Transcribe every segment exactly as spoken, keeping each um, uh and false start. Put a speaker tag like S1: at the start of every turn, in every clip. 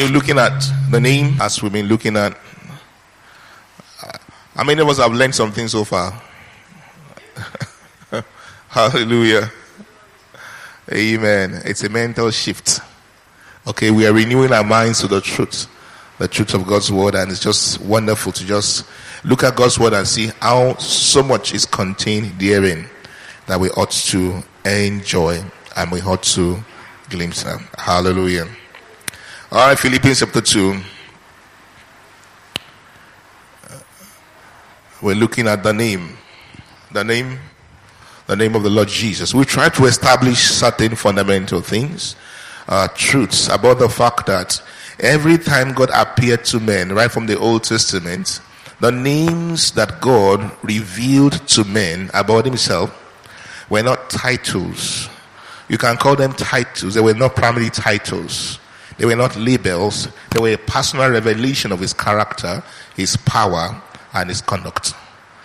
S1: continue looking at the name as we've been looking at. How many of us have learned something so far? Hallelujah. Amen. It's a mental shift. Okay, we are renewing our minds to the truth. The truth of God's word, and it's just wonderful to just look at God's word and see how so much is contained therein that we ought to enjoy and we ought to glimpse them. Hallelujah. All right, Philippians chapter two. We're looking at the name. The name, the name of the Lord Jesus. We try to establish certain fundamental things, uh, truths about the fact that every time God appeared to men, right from the Old Testament, the names that God revealed to men about himself were not titles. You can call them titles. They were not primarily titles. They were not labels. They were a personal revelation of his character, his power, and his conduct.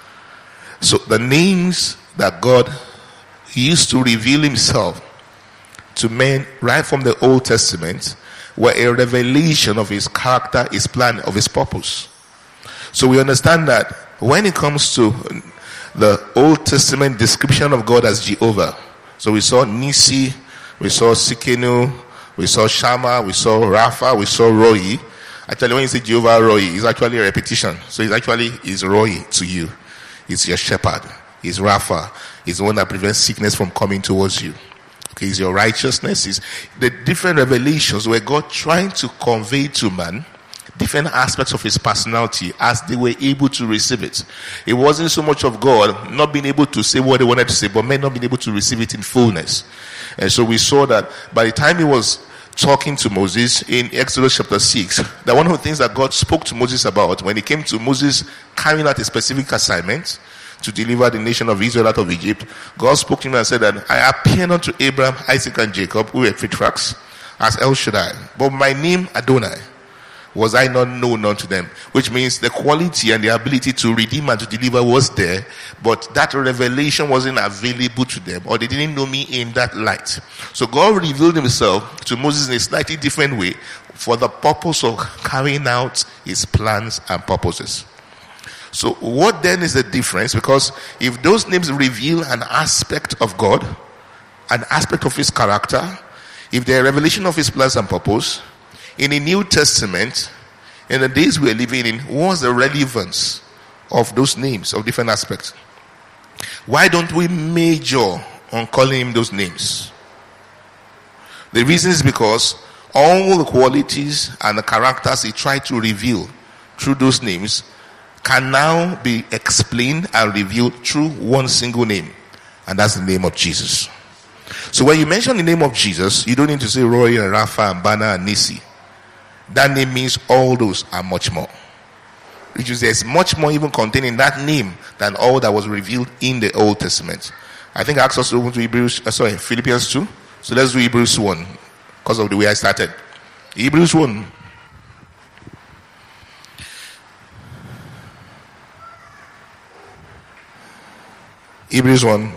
S1: So the names that God used to reveal himself to men right from the Old Testament were a revelation of his character, his plan, of his purpose. So we understand that when it comes to the Old Testament description of God as Jehovah, so we saw Nisi, we saw Sikenu, we saw Shammah, we saw Rapha, we saw Roy. Actually, when you say Jehovah Roy, it's actually a repetition. So it's actually is Roy to you. It's your shepherd. It's Rapha. It's the one that prevents sickness from coming towards you. Okay, it's your righteousness. It's the different revelations where God trying to convey to man different aspects of his personality as they were able to receive it. It wasn't so much of God not being able to say what they wanted to say, but men not being able to receive it in fullness. And so we saw that by the time he was talking to Moses in Exodus chapter six, that one of the things that God spoke to Moses about when it came to Moses carrying out a specific assignment to deliver the nation of Israel out of Egypt, God spoke to him and said that I appeared unto Abraham, Isaac, and Jacob, who were patriarchs, as El Shaddai, but my name Adonai was I not known unto them, which means the quality and the ability to redeem and to deliver was there, but that revelation wasn't available to them, or they didn't know me in that light. So God revealed himself to Moses in a slightly different way for the purpose of carrying out his plans and purposes. So what then is the difference? Because if those names reveal an aspect of God, an aspect of his character, if they're a revelation of his plans and purpose, in the New Testament, in the days we are living in, what's the relevance of those names of different aspects? Why don't we major on calling him those names? The reason is because all the qualities and the characters he tried to reveal through those names can now be explained and revealed through one single name, and that's the name of Jesus. So when you mention the name of Jesus, you don't need to say Roy and Rapha and Bana and Nisi. That name means all those and much more. Which is there's much more even contained in that name than all that was revealed in the Old Testament. I think I asked us to open to Hebrews, uh, sorry, Philippians two. So let's do Hebrews one because of the way I started. Hebrews one. Hebrews one.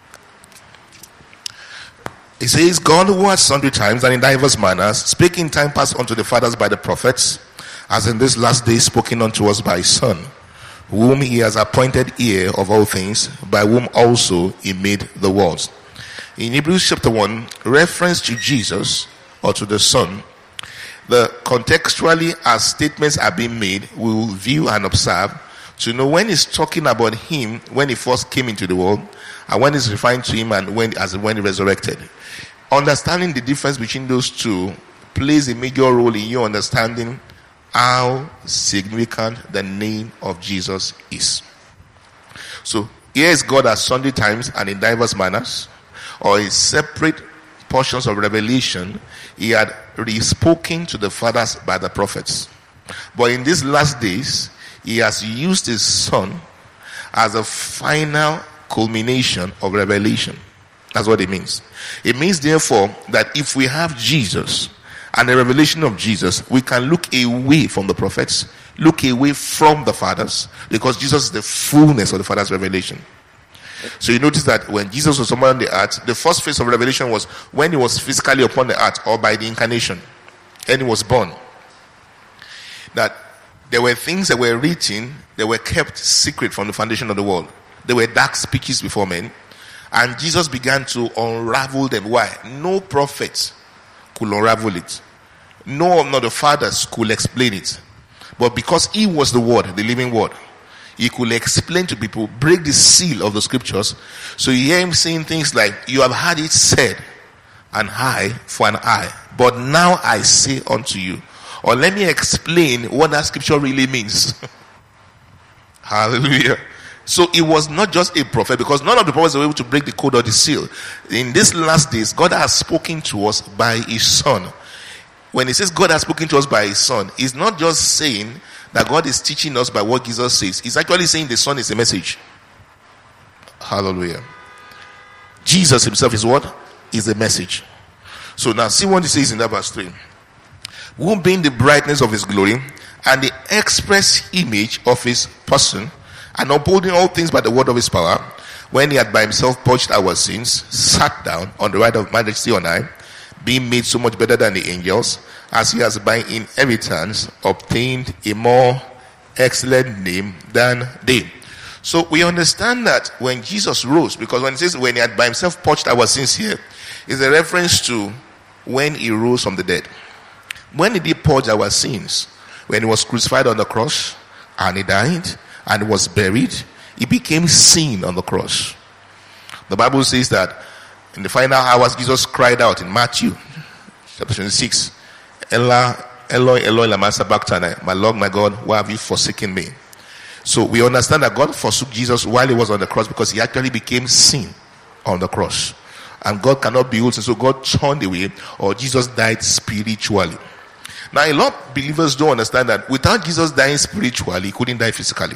S1: It says, God who has sundry times and in diverse manners, speaking time past unto the fathers by the prophets, as in this last day spoken unto us by his Son, whom he has appointed heir of all things, by whom also he made the worlds. In Hebrews chapter one, reference to Jesus or to the Son, the contextually as statements are being made, we will view and observe to know when he's talking about him when he first came into the world, and when he's referring to him and when as when he resurrected. Understanding the difference between those two plays a major role in you understanding how significant the name of Jesus is. So here is God at sundry times and in diverse manners, or in separate portions of revelation he had re-spoken to the fathers by the prophets. But in these last days, he has used his Son as a final culmination of revelation. That's what it means. It means, therefore, that if we have Jesus and the revelation of Jesus, we can look away from the prophets, look away from the fathers, because Jesus is the fullness of the Father's revelation. So you notice that when Jesus was somewhere on the earth, the first phase of revelation was when he was physically upon the earth, or by the incarnation, and he was born. that there were things that were written that were kept secret from the foundation of the world. They were dark speeches before men. And Jesus began to unravel them. Why? No prophet could unravel it. No, not the fathers could explain it. But because he was the word, the living word, he could explain to people, break the seal of the scriptures. So you hear him saying things like, you have had it said, an eye for an eye, but now I say unto you. Or let me explain what that scripture really means. Hallelujah. So it was not just a prophet, because none of the prophets were able to break the code or the seal. In these last days, God has spoken to us by his son. When he says God has spoken to us by his son, he's not just saying that God is teaching us by what Jesus says. He's actually saying the son is a message. Hallelujah. Jesus himself is what? Is a message. So now see what he says in that verse three. Who being the brightness of his glory and the express image of his person, and upholding all things by the word of his power, when he had by himself purged our sins, sat down on the right of majesty on high, being made so much better than the angels, as he has by inheritance obtained a more excellent name than they. So we understand that when Jesus rose, because when it says when he had by himself purged our sins here, is a reference to when he rose from the dead. When did he purge our sins? When he was crucified on the cross, and he died, and was buried, he became sin on the cross. The Bible says that in the final hours, Jesus cried out in Matthew chapter twenty-six, Eloi, Eloi, Eloi, lama sabachthani, my Lord, my God, why have you forsaken me? So we understand that God forsook Jesus while he was on the cross, because he actually became sin on the cross. And God cannot behold sin, so God turned away, or Jesus died spiritually. Now a lot of believers don't understand that without Jesus dying spiritually, he couldn't die physically.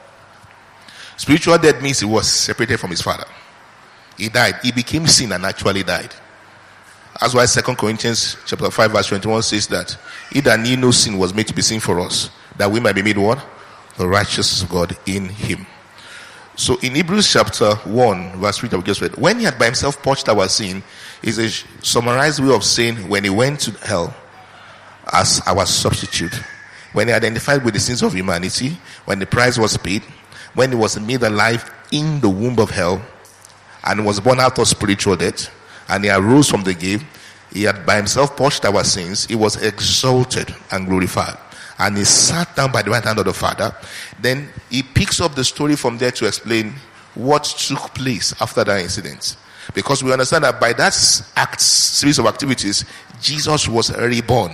S1: Spiritual death means he was separated from his Father. He died. He became sin and actually died. That's why Second Corinthians chapter five verse twenty-one says that he that knew no sin was made to be sin for us, that we might be made what? The righteousness of God in him. So in Hebrews chapter one verse three that we just read, when he had by himself purged our sin, is a summarized way of saying when he went to hell as our substitute, when he identified with the sins of humanity, when the price was paid, when he was made alive in the womb of hell, and was born out of spiritual death, and he arose from the grave, he had by himself purged our sins, he was exalted and glorified, and he sat down by the right hand of the Father. Then he picks up the story from there to explain what took place after that incident, because we understand that by that act, series of activities, Jesus was reborn.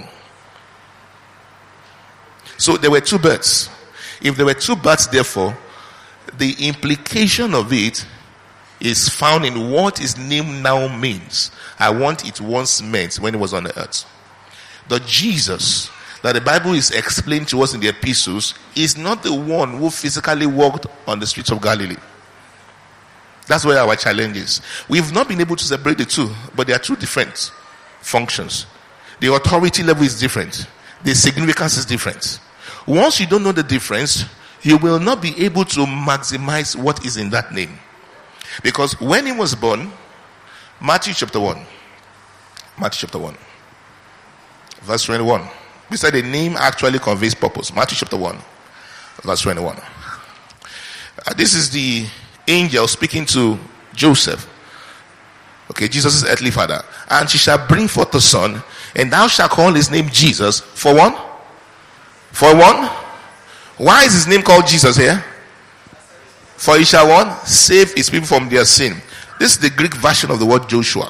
S1: So there were two births. If there were two births, therefore, the implication of it is found in what his name now means. I want it once meant when he was on the earth. The Jesus that the Bible is explained to us in the epistles is not the one who physically walked on the streets of Galilee. That's where our challenge is. We've not been able to separate the two, but they are two different functions. The authority level is different. The significance is different. Once you don't know the difference, you will not be able to maximize what is in that name. Because when he was born, Matthew chapter one, Matthew chapter one, verse twenty-one, we said the name actually conveys purpose. Matthew chapter one, verse twenty-one. Uh, this is the angel speaking to Joseph. Okay, Jesus' earthly father. And she shall bring forth a son, and thou shalt call his name Jesus. For one? For one? Why is his name called Jesus here? For he shall one? Save his people from their sin. This is the Greek version of the word Joshua.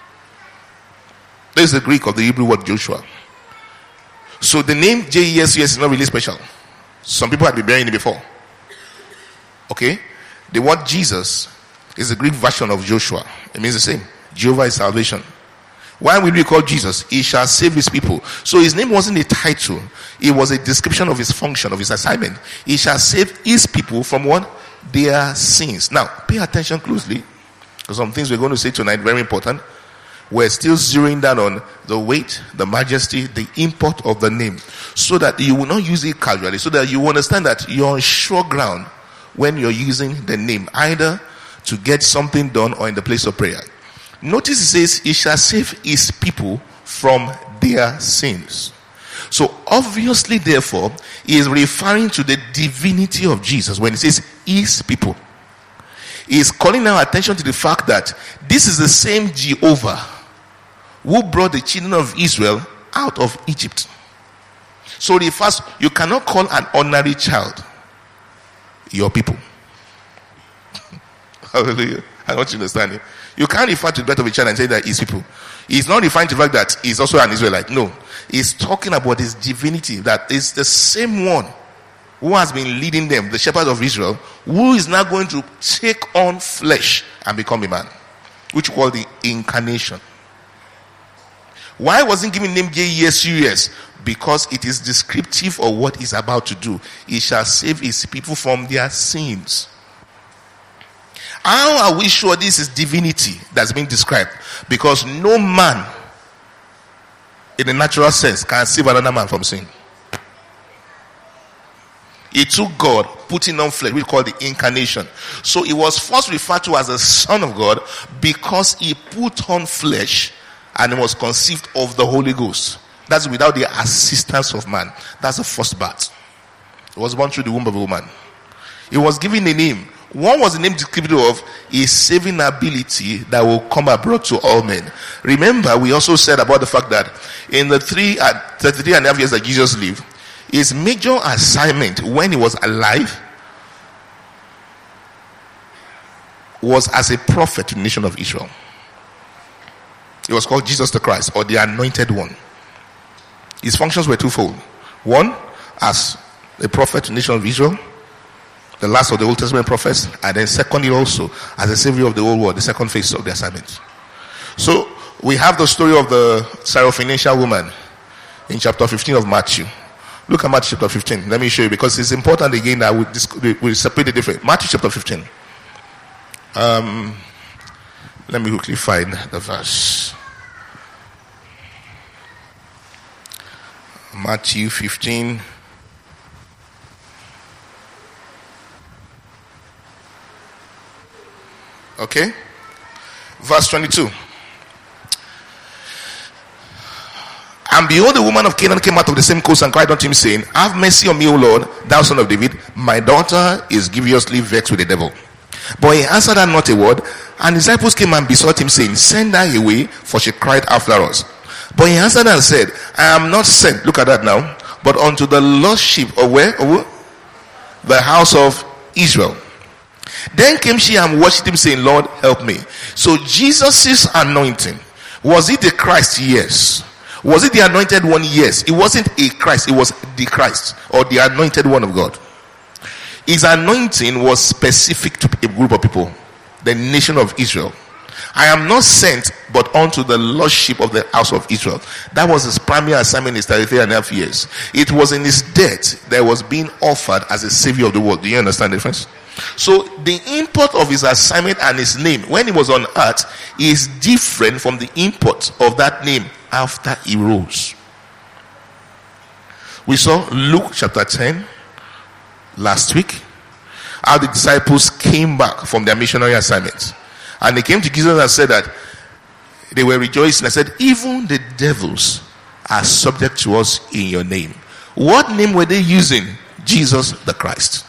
S1: This is the Greek of the Hebrew word Joshua. So the name J E S U S is not really special. Some people had been bearing it before. Okay? The word Jesus is the Greek version of Joshua. It means the same. Jehovah is salvation. Why will we call Jesus? He shall save his people. So his name wasn't a title. It was a description of his function, of his assignment. He shall save his people from what? Their sins. Now, pay attention closely. Because some things we're going to say tonight, very important. We're still zeroing down on the weight, the majesty, the import of the name. So that you will not use it casually. So that you will understand that you're on sure ground when you're using the name. Either to get something done or in the place of prayer. Notice it says, he shall save his people from their sins. So obviously, therefore, he is referring to the divinity of Jesus when he says his people. He is calling our attention to the fact that this is the same Jehovah who brought the children of Israel out of Egypt. So the first, you cannot call an ordinary child your people. Hallelujah. I want you to understand it. You can't refer to the birth of a child and say that his people. He's not referring to the fact that he's also an Israelite. No. He's talking about his divinity, that is the same one who has been leading them, the shepherd of Israel, who is now going to take on flesh and become a man, which we call the incarnation. Why wasn't given name J E S U S? Because it is descriptive of what he's about to do. He shall save his people from their sins. How are we sure this is divinity that's being described? Because no man, in the natural sense, can save another man from sin. It took God putting on flesh, we call the incarnation. So it was first referred to as the Son of God because he put on flesh and was conceived of the Holy Ghost. That's without the assistance of man. That's the first part. It was born through the womb of a woman. It was given a name. One was the name descriptive of a saving ability that will come abroad to all men. Remember, we also said about the fact that in the three, uh, thirty-three and a half years that Jesus lived, his major assignment when he was alive was as a prophet to the nation of Israel. He was called Jesus the Christ, or the Anointed One. His functions were twofold. One, as a prophet to the nation of Israel, the last of the Old Testament prophets, and then secondly also as a savior of the whole world, the second phase of the assignment. So we have the story of the Syrophoenician woman in chapter fifteen of Matthew. Look at Matthew chapter fifteen. Let me show you, because it's important again that we we separate the different. Matthew chapter fifteen. Um, let me quickly find the verse. Matthew fifteen. Okay, verse twenty-two. And behold, the woman of Canaan came out of the same coast and cried unto him, saying, have mercy on me, O Lord, thou son of David. My daughter is grievously vexed with the devil. But he answered her not a word. And his disciples came and besought him, saying, send her away, for she cried after us. But he answered and said, I am not sent, look at that now, but unto the lost sheep of where? Of the house of Israel. Then came she and worshipped him, saying, Lord, help me. So Jesus' anointing, was it the Christ? Yes. Was it the anointed one? Yes. It wasn't a Christ, it was the Christ, or the anointed one of God. His anointing was specific to a group of people, the nation of Israel. I am not sent but unto the lost sheep of the house of Israel. That was his primary assignment in his thirty-three and a half years. It was in his death that was being offered as a savior of the world. Do you understand the difference? So the import of his assignment and his name when he was on earth is different from the import of that name after he rose. We saw Luke chapter ten last week, how the disciples came back from their missionary assignment. And they came to Jesus and said that they were rejoicing. I said, even the devils are subject to us in your name. What name were they using? Jesus the Christ.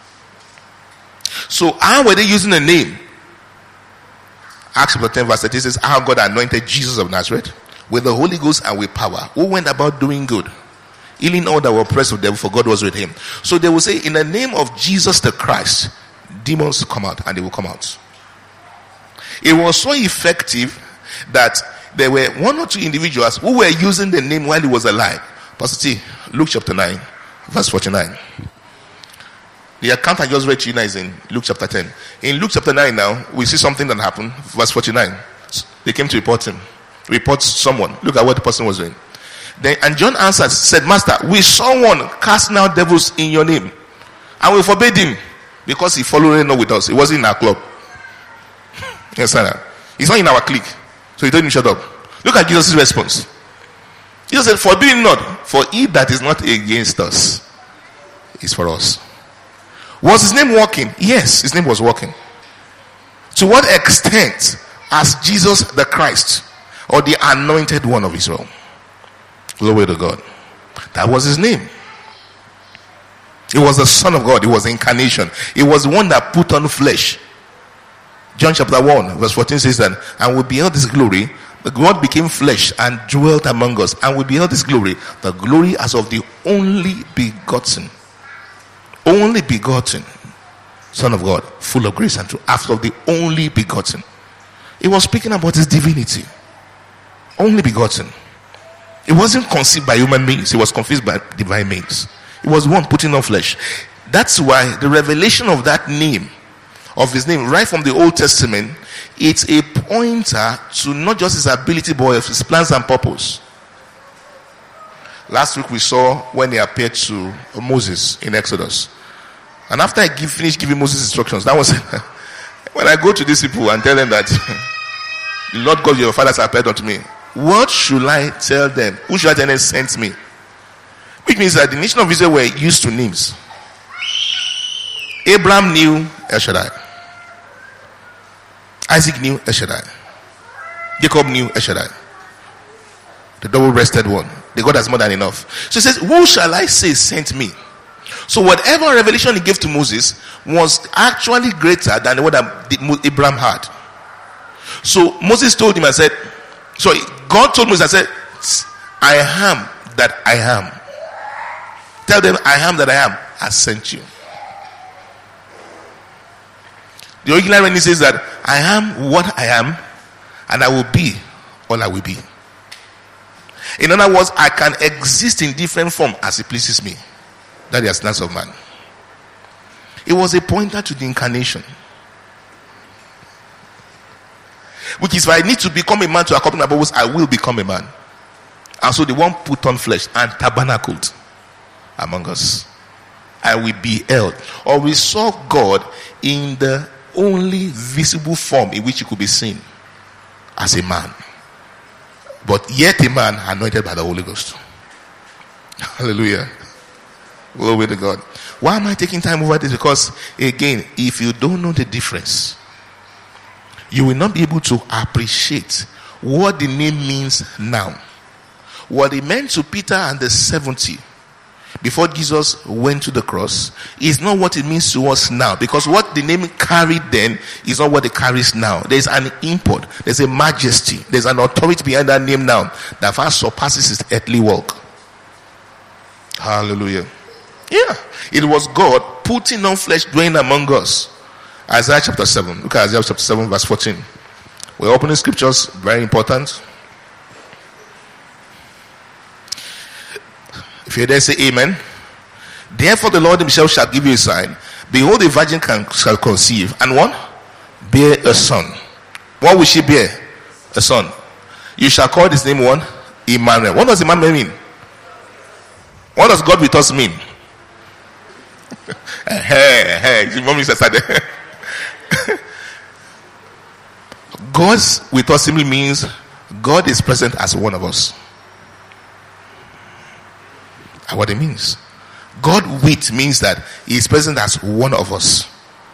S1: So how were they using the name? Acts chapter ten verse thirty says, how God anointed Jesus of Nazareth with the Holy Ghost and with power, who went about doing good, healing all that were oppressed of the devil, for God was with him. So they will say, in the name of Jesus the Christ, demons come out, and they will come out. It was so effective that there were one or two individuals who were using the name while he was alive. Pastor T, Luke chapter nine, verse forty-nine. The account I just read to you now is in Luke chapter ten. In Luke chapter nine now, we see something that happened. Verse forty-nine. They came to report him. Report someone. Look at what the person was doing. Then, and John answered, said, Master, we saw one casting out devils in your name, and we forbade him because he followed not with us. He wasn't in our club. Yes, sir. He's not in our clique. So he told him, shut up. Look at Jesus' response. Jesus said, forbid him not, for he that is not against us is for us. Was his name working? Yes, his name was working. To what extent as Jesus the Christ, or the anointed one of Israel? Glory to God. That was his name. He was the Son of God. He was the incarnation. He was the one that put on flesh. John chapter one verse fourteen says that, and we beheld his glory. The God became flesh and dwelt among us, and we beheld his glory, the glory as of the only begotten, only begotten Son of God, full of grace and truth, after the only begotten. He was speaking about his divinity. Only begotten. It wasn't conceived by human beings. It was conceived by divine beings. It was one putting on flesh. That's why the revelation of that name, of his name, right from the Old Testament, it's a pointer to not just his ability, but of his plans and purpose. Last week we saw when he appeared to Moses in Exodus. And after I give, finished giving Moses instructions, that was when I go to these people and tell them that the Lord God your fathers appeared unto me, what should I tell them? Who should I tell them sent me? Which means that the nation of Israel were used to names. Abraham knew El Shaddai. Isaac knew El Shaddai. Jacob knew El Shaddai. The double-breasted one. The God has more than enough. So he says, who shall I say sent me? So whatever revelation he gave to Moses was actually greater than the one that Abraham had. So Moses told him and said, so God told Moses, I said, I am that I am. Tell them, I am that I am. I sent you. The original rendering says that I am what I am, and I will be all I will be. In other words, I can exist in different form as it pleases me. That is the essence of man. It was a pointer to the incarnation. Which is why I need to become a man to accomplish my purpose, I will become a man. And so the one put on flesh and tabernacled among us. I will be held. Or we saw God in the only visible form in which he could be seen as a man. But yet a man anointed by the Holy Ghost. Hallelujah. Glory to God. Why am I taking time over this? Because again, if you don't know the difference, you will not be able to appreciate what the name means now. What it meant to Peter and the seventy before Jesus went to the cross is not what it means to us now. Because what the name carried then is not what it carries now. There's an import. There's a majesty. There's an authority behind that name now that far surpasses its earthly work. Hallelujah. Yeah. It was God putting on flesh, dwelling among us. Isaiah chapter seven. Look at Isaiah chapter seven verse fourteen. We're opening scriptures. Very important. If you're there, say amen. Therefore the Lord himself shall give you a sign. Behold, a virgin can, shall conceive, and what? Bear a son. What will she bear? A son. You shall call his name one? Emmanuel. What does Emmanuel mean? What does God with us mean? Hey, hey, mommy said that. God's with us simply means God is present as one of us. And what it means. God with means that he is present as one of us.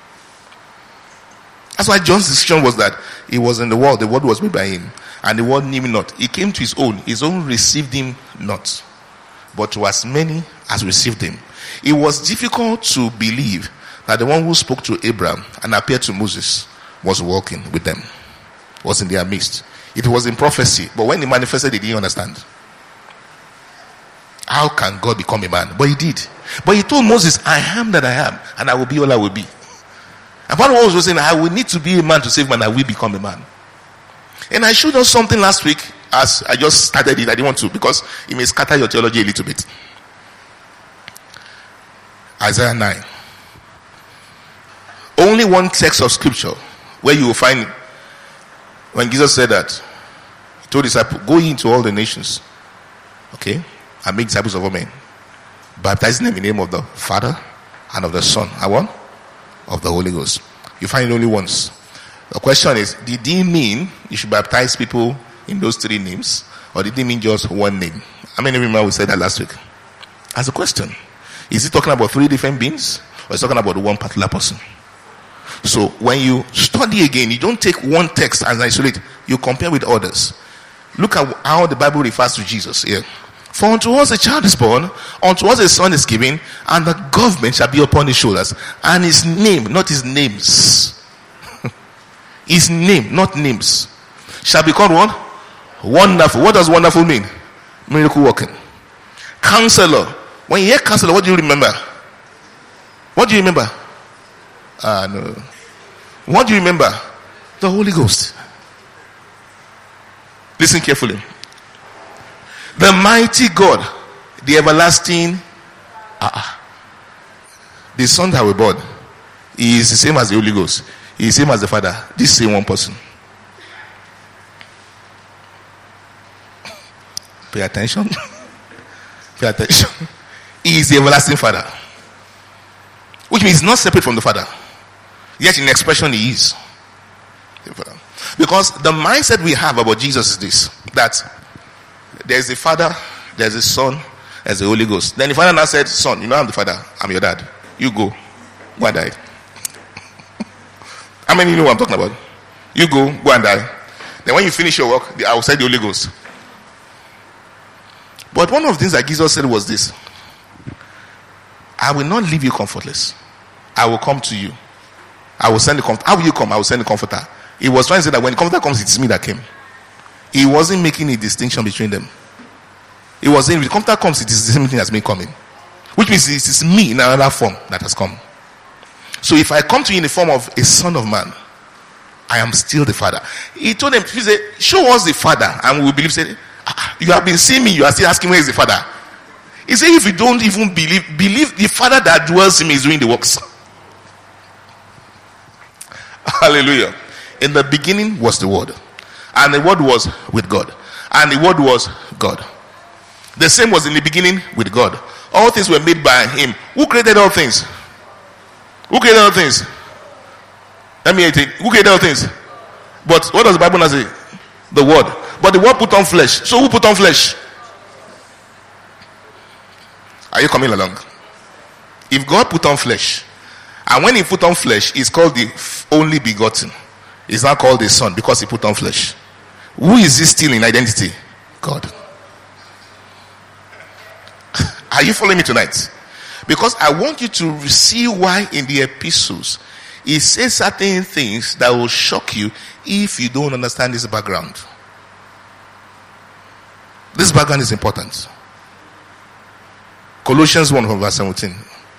S1: That's why John's decision was that he was in the world, the world was made by him, and the world knew him not. He came to his own, his own received him not. But to as many as received him. It was difficult to believe that the one who spoke to Abraham and appeared to Moses was walking with them, was in their midst. It was in prophecy, but when he manifested, they didn't understand. How can God become a man? But he did. But he told Moses, I am that I am, and I will be all I will be. And part of what was saying, I will need to be a man to save man, I will become a man. And I showed us something last week, as I just started it. I didn't want to, because it may scatter your theology a little bit. Isaiah nine. Only one text of scripture where you will find when Jesus said that, he told his disciples, go into all the nations, okay, and make disciples of all men, baptizing them in the name of the Father and of the Son and what? Of the Holy Ghost. You find it only once. The question is, did he mean you should baptize people in those three names, or did he mean just one name? How many remember we said that last week? As a question, is he talking about three different beings, or is he talking about one particular person? So when you study again, you don't take one text and isolate, you compare with others. Look at how the Bible refers to Jesus here. For unto us a child is born, unto us a son is given, and the government shall be upon his shoulders. And his name, not his names. His name, not names. Shall be called what? Wonderful. What does wonderful mean? Miracle working. Counselor. When you hear counselor, what do you remember? What do you remember? Ah, uh, no. What do you remember? The Holy Ghost. Listen carefully. The mighty God, the everlasting, uh, the Son that we born, he is the same as the Holy Ghost. He is the same as the Father. This same one person. Pay attention. Pay attention. He is the everlasting Father, which means not separate from the Father. Yet in expression he is. Because the mindset we have about Jesus is this: that there's a Father, there's a Son, there's the Holy Ghost. Then the Father now said, "Son, you know I'm the Father. I'm your dad. You go. Go and die." How many know what I'm talking about? You go, go and die. Then when you finish your work, I will send the Holy Ghost. But one of the things that Jesus said was this: I will not leave you comfortless. I will come to you. I will send the comforter. How will you come? I will send the comforter. He was trying to say that when the comforter comes, it is me that came. He wasn't making a distinction between them. He was saying, if the comforter comes, it is the same thing as me coming. Which means it is me in another form that has come. So if I come to you in the form of a son of man, I am still the Father. He told them, he said, show us the Father, and we will believe. Said, ah, you have been seeing me, you are still asking where is the Father. He said, if you don't even believe, believe the Father that dwells in me is doing the works. Hallelujah. In the beginning was the Word, and the Word was with God, and the Word was God. The same was in the beginning with God. All things were made by him. Who created all things? Who created all things? Let me take. Who created all things? But what does the Bible now say? The Word. But the Word put on flesh. So who put on flesh? Are you coming along? If God put on flesh, and when he put on flesh, he's called the only begotten. He's not called the Son because he put on flesh. Who is he still in identity? God. Are you following me tonight? Because I want you to see why in the epistles he says certain things that will shock you if you don't understand this background. This background is important. Colossians one verse seventeen.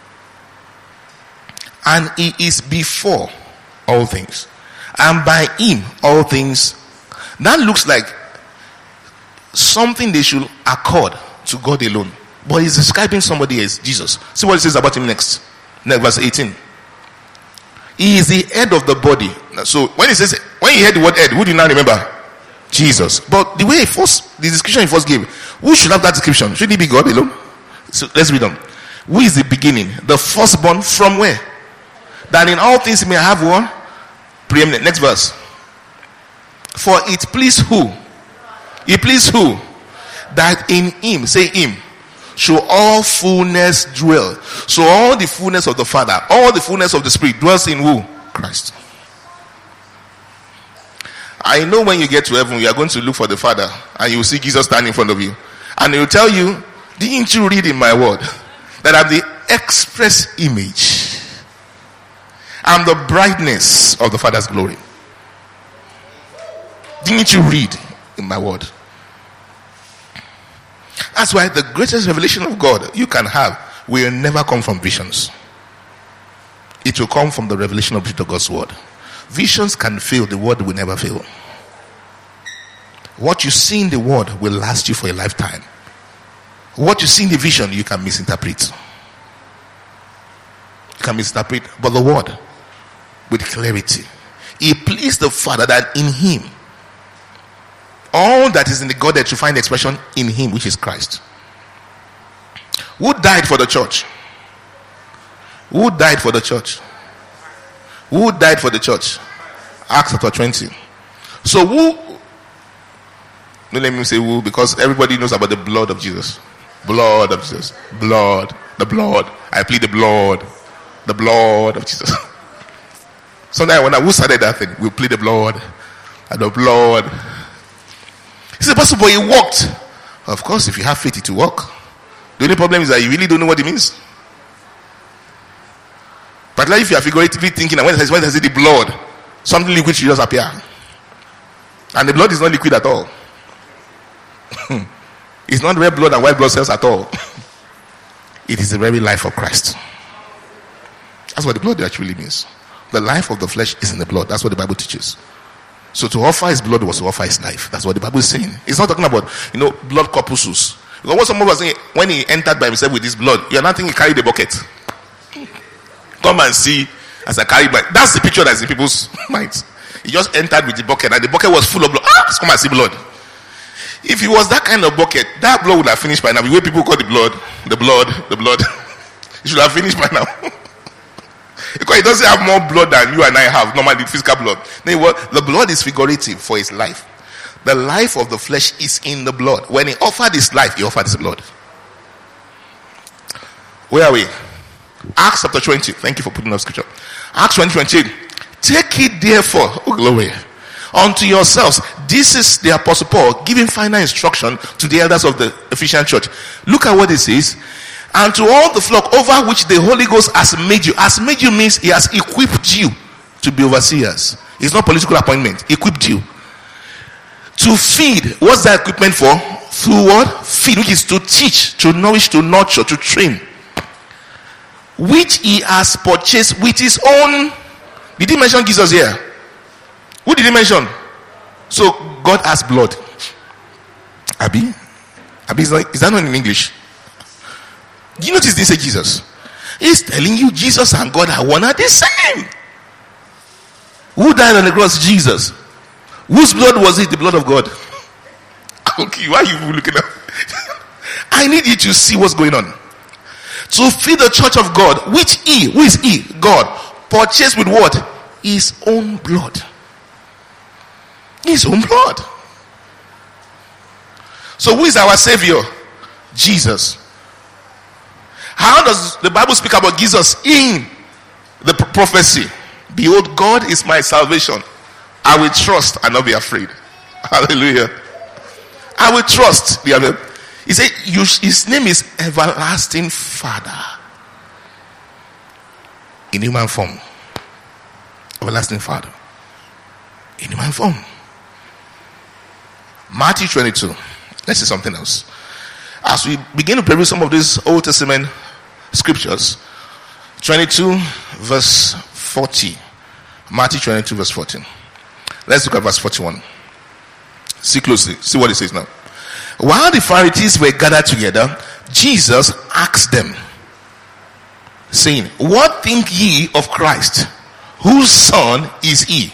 S1: And he is before all things, and by him all things. That looks like something they should accord to God alone, but he's describing somebody as Jesus. See what it says about him next. Next verse eighteen. He is the head of the body. So when he says, when you hear the word head, who do you now remember? Jesus. But the way he first, the description he first gave, who should have that description? Should he be God alone? So let's read on. Who is the beginning, the firstborn from where? That in all things he may have one preeminent. Next verse. For it pleased who? It pleased who? That in him, say him, should all fullness dwell. So all the fullness of the Father, all the fullness of the Spirit dwells in who? Christ. I know when you get to heaven, you are going to look for the Father, and you will see Jesus standing in front of you, and he will tell you, didn't you read in my word that I'm the express image, I'm the brightness of the Father's glory? Didn't you read in my word? That's why the greatest revelation of God you can have will never come from visions. It will come from the revelation of God's word. Visions can fail, the word will never fail. What you see in the word will last you for a lifetime. What you see in the vision, you can misinterpret. You can misinterpret, but the word with clarity. It pleased the Father that in him, all that is in the Godhead, you find the expression in him, which is Christ. Who died for the church? Who died for the church? Who died for the church? Acts chapter twenty. So who? Don't let me say who, because everybody knows about the blood of Jesus. Blood of Jesus. Blood. The blood. I plead the blood. The blood of Jesus. Sometimes I wonder who started that thing. We plead the blood. And the blood. He said, possible he walked Of course, if you have faith, it will work. The only problem is that you really don't know what it means. But like if you are figuratively thinking, when does when does it the blood, something liquid should just appear, and the blood is not liquid at all. It's not red blood and white blood cells at all. It is the very life of Christ. That's what the blood actually means. The life of the flesh is in the blood. That's what the Bible teaches. So to offer his blood was to offer his life. That's what the Bible is saying. It's not talking about, you know, blood corpuscles. Because what someone was saying, when he entered by himself with his blood, you're not thinking he carried the bucket. Come and see as I carried my. That's the picture that's in people's minds. He just entered with the bucket, and the bucket was full of blood. Ah, come and see blood. If it was that kind of bucket, that blood would have finished by now. The way people call the blood, the blood, the blood, it should have finished by now. Because it doesn't have more blood than you and I have, normally physical blood. Then what? The blood is figurative for his life. The life of the flesh is in the blood. When he offered his life, he offered his blood. Where are we? Acts chapter twenty. Thank you for putting up scripture. Acts twenty, twenty-eight. Take it therefore, oh glory, unto yourselves. This is the Apostle Paul giving final instruction to the elders of the Ephesian church. Look at what it says. And to all the flock over which the Holy Ghost has made you. Has made you means he has equipped you to be overseers. It's not political appointment. Equipped you. To feed. What's that equipment for? Through what? Feed, which is to teach, to nourish, to nurture, to train. Which he has purchased with his own. Did he mention Jesus here? Who did he mention? So God has blood. Abi? Abi is, not, is that not in English? Do you notice this say Jesus? He's telling you Jesus and God are one are the same. Who died on the cross? Jesus. Whose blood was it? The blood of God. Okay, why are you looking up? I need you to see what's going on. To feed the church of God, which he, who is he? God, purchased with what? His own blood. His own blood. So who is our Savior? Jesus. How does the Bible speak about Jesus in the prophecy? Behold, God is my salvation. I will trust and not be afraid. Hallelujah. I will trust. He said, his name is Everlasting Father. In human form. Everlasting Father. In human form. Matthew twenty-two. Let's see something else. As we begin to peruse some of these Old Testament scriptures, twenty-two verse forty. Matthew twenty-two verse fourteen. Let's look at verse forty-one. See closely. See what it says now. While the Pharisees were gathered together, Jesus asked them, saying, what think ye of Christ? Whose son is he?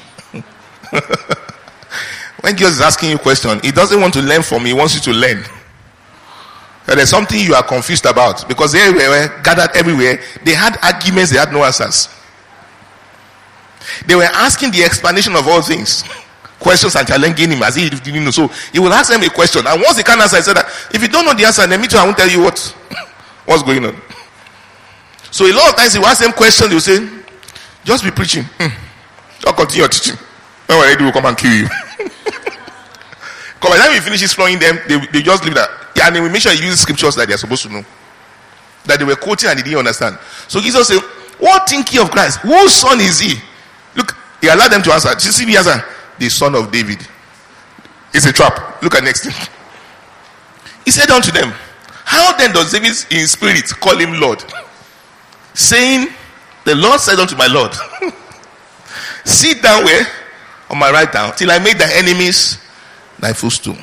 S1: When Jesus is asking you a question, he doesn't want to learn from you, he wants you to learn. There's something you are confused about, because they were gathered everywhere. They had arguments, they had no answers. They were asking the explanation of all things, questions, and challenging him as he didn't know. So he will ask them a question, and once they can't answer, he said that if you don't know the answer, then me too, I won't tell you what what's going on. So a lot of times he will ask them questions. He will say, just be preaching, hmm. Don't continue your teaching. When we're ready, we'll come and kill you. Because by the time he finishes flowing them, they, they just leave that. And they will make sure he uses scriptures that they are supposed to know, that they were quoting and they didn't understand. So Jesus said, what think ye of Christ? Whose son is he? Look, he allowed them to answer. You see the answer? The son of David. It's a trap. Look at next thing. He said unto them, how then does David in spirit call him Lord? Saying, the Lord said unto my Lord, sit down where? On my right hand, till I make thy enemies thy footstool.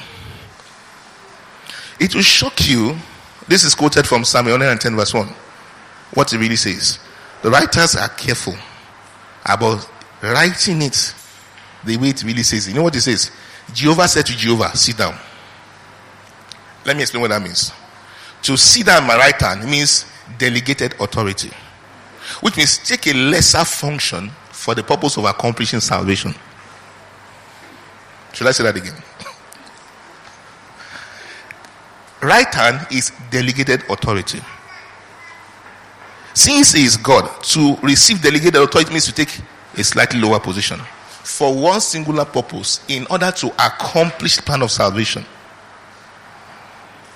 S1: It will shock you. This is quoted from Psalm one hundred ten verse one. What it really says. The writers are careful about writing it the way it really says. You know what it says? Jehovah said to Jehovah, sit down. Let me explain what that means. To sit down on my right hand means delegated authority, which means take a lesser function for the purpose of accomplishing salvation. Should I say that again? Right hand is delegated authority. Since he is God, to receive delegated authority means to take a slightly lower position for one singular purpose, in order to accomplish the plan of salvation.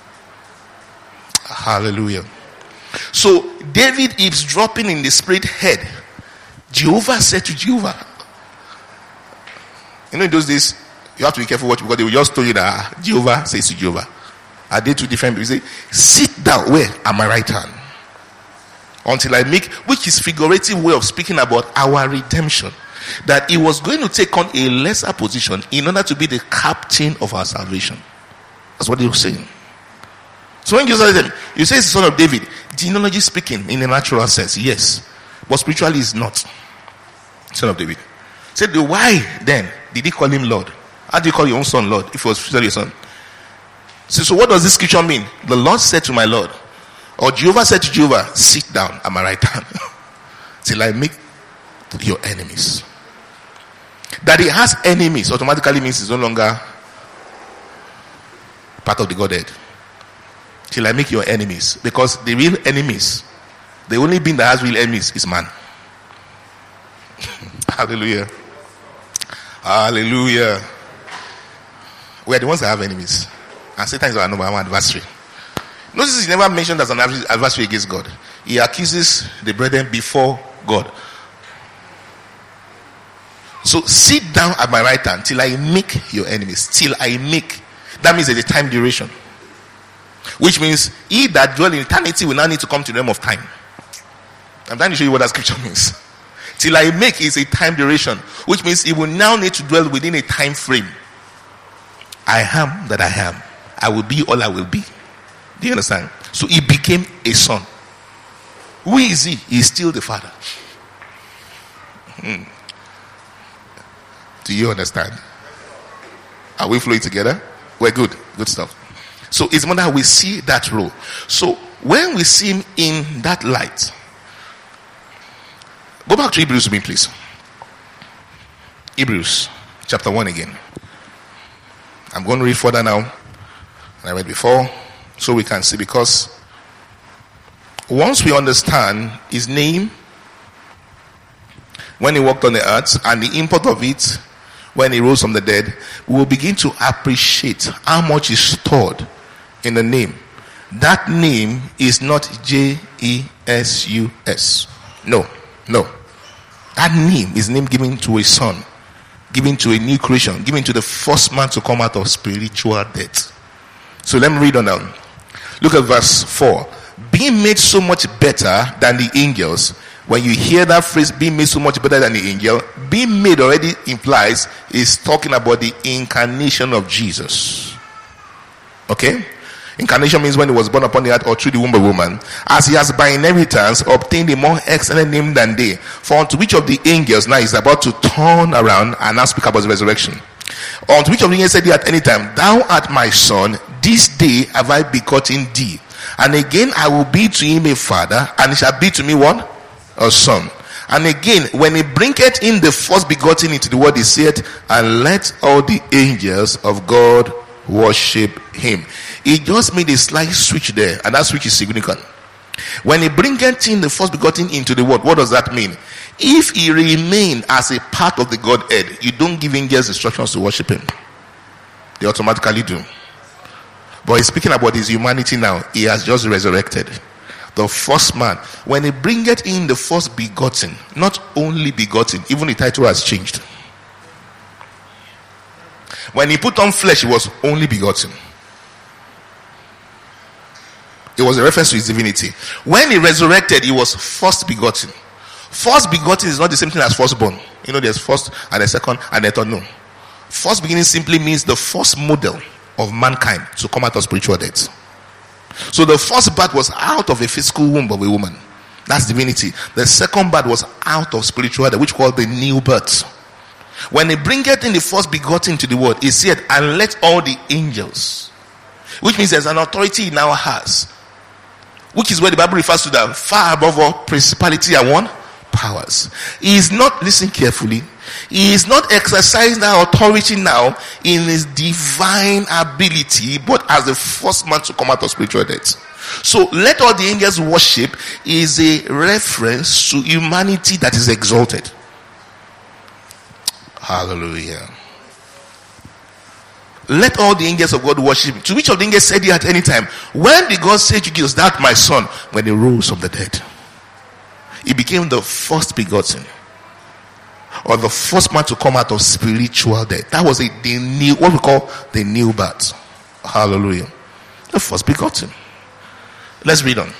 S1: Hallelujah. So David is dropping in the spirit head. Jehovah said to Jehovah. You know, in those days, you have to be careful what, because they will just tell you that ah, Jehovah says to Jehovah. Are they two different people? Say, sit down where? At my right hand. Until I make, which is figurative way of speaking about our redemption. That he was going to take on a lesser position in order to be the captain of our salvation. That's what he was saying. So when you say you say it's the son of David, genealogy speaking in a natural sense, yes. But spiritually is not. Son of David. Said, why then did he call him Lord? How do you call your own son Lord if it was spiritually your son? So, so what does this scripture mean? The Lord said to my Lord, or Jehovah said to Jehovah, sit down at my right hand till I make your enemies. That he has enemies automatically means he's no longer part of the Godhead. Till I make your enemies. Because the real enemies, the only being that has real enemies is man. Hallelujah. Hallelujah. We are the ones that have enemies. And Satan is our number one adversary. Notice he's never mentioned as an adversary against God. He accuses the brethren before God. So sit down at my right hand till I make your enemies. Till I make. That means there's a time duration. Which means he that dwell in eternity will now need to come to the realm of time. I'm trying to show you what that scripture means. Till I make is a time duration. Which means he will now need to dwell within a time frame. I am that I am. I will be all I will be. Do you understand? So he became a son. Who is he? He is still the father. Hmm. Do you understand? Are we flowing together? We're good. Good stuff. So it's more that we see that role. So when we see him in that light, go back to Hebrews with me, please. Hebrews chapter one again. I'm going to read further now than I read before, so we can see, because once we understand his name when he walked on the earth and the import of it when he rose from the dead, we will begin to appreciate how much is stored in the name. That name is not J E S U S. No, no. That name is name given to a son, given to a new creation, given to the first man to come out of spiritual death. So let me read on down. Look at verse four. Being made so much better than the angels. When you hear that phrase, being made so much better than the angel, being made already implies is talking about the incarnation of Jesus. Okay? Incarnation means when he was born upon the earth or through the womb of woman, as he has by inheritance obtained a more excellent name than they. For unto which of the angels now is about to turn around and now speak about the resurrection. Unto which of the angels said he at any time, thou art my son, this day have I begotten thee. And again I will be to him a father, and he shall be to me one? A son. And again, when he bringeth in the first begotten into the world, he said, and let all the angels of God worship him. He just made a slight switch there, and that switch is significant. When he bringeth in the first begotten into the world, what does that mean? If he remain as a part of the Godhead, you don't give angels instructions to worship him. They automatically do. But he's speaking about his humanity now. He has just resurrected. The first man. When he bringeth in the first begotten, not only begotten, even the title has changed. When he put on flesh, he was only begotten. It was a reference to his divinity. When he resurrected, he was first begotten. First begotten is not the same thing as firstborn. You know, there's first and the second and the third. No. First beginning simply means the first model of mankind to come out of spiritual death. So the first birth was out of a physical womb of a woman. That's divinity. The second birth was out of spiritual death, which called the new birth. When he bringeth in the first begotten to the world, he said, and let all the angels, which means there's an authority he now has, which is where the Bible refers to that far above all principality and one powers. He is not, listen carefully, he is not exercising that authority now in his divine ability, but as the first man to come out of spiritual death. So let all the angels worship is a reference to humanity that is exalted. Hallelujah. let all the angels of God worship him. To which of the angels said he at any time, when did God say to Jesus, that my son, when he rose from the dead? He became the first begotten, or the first man to come out of spiritual death. That was a the new, what we call the new birth. Hallelujah. The first begotten. Let's read on.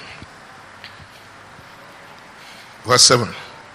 S1: Verse seven.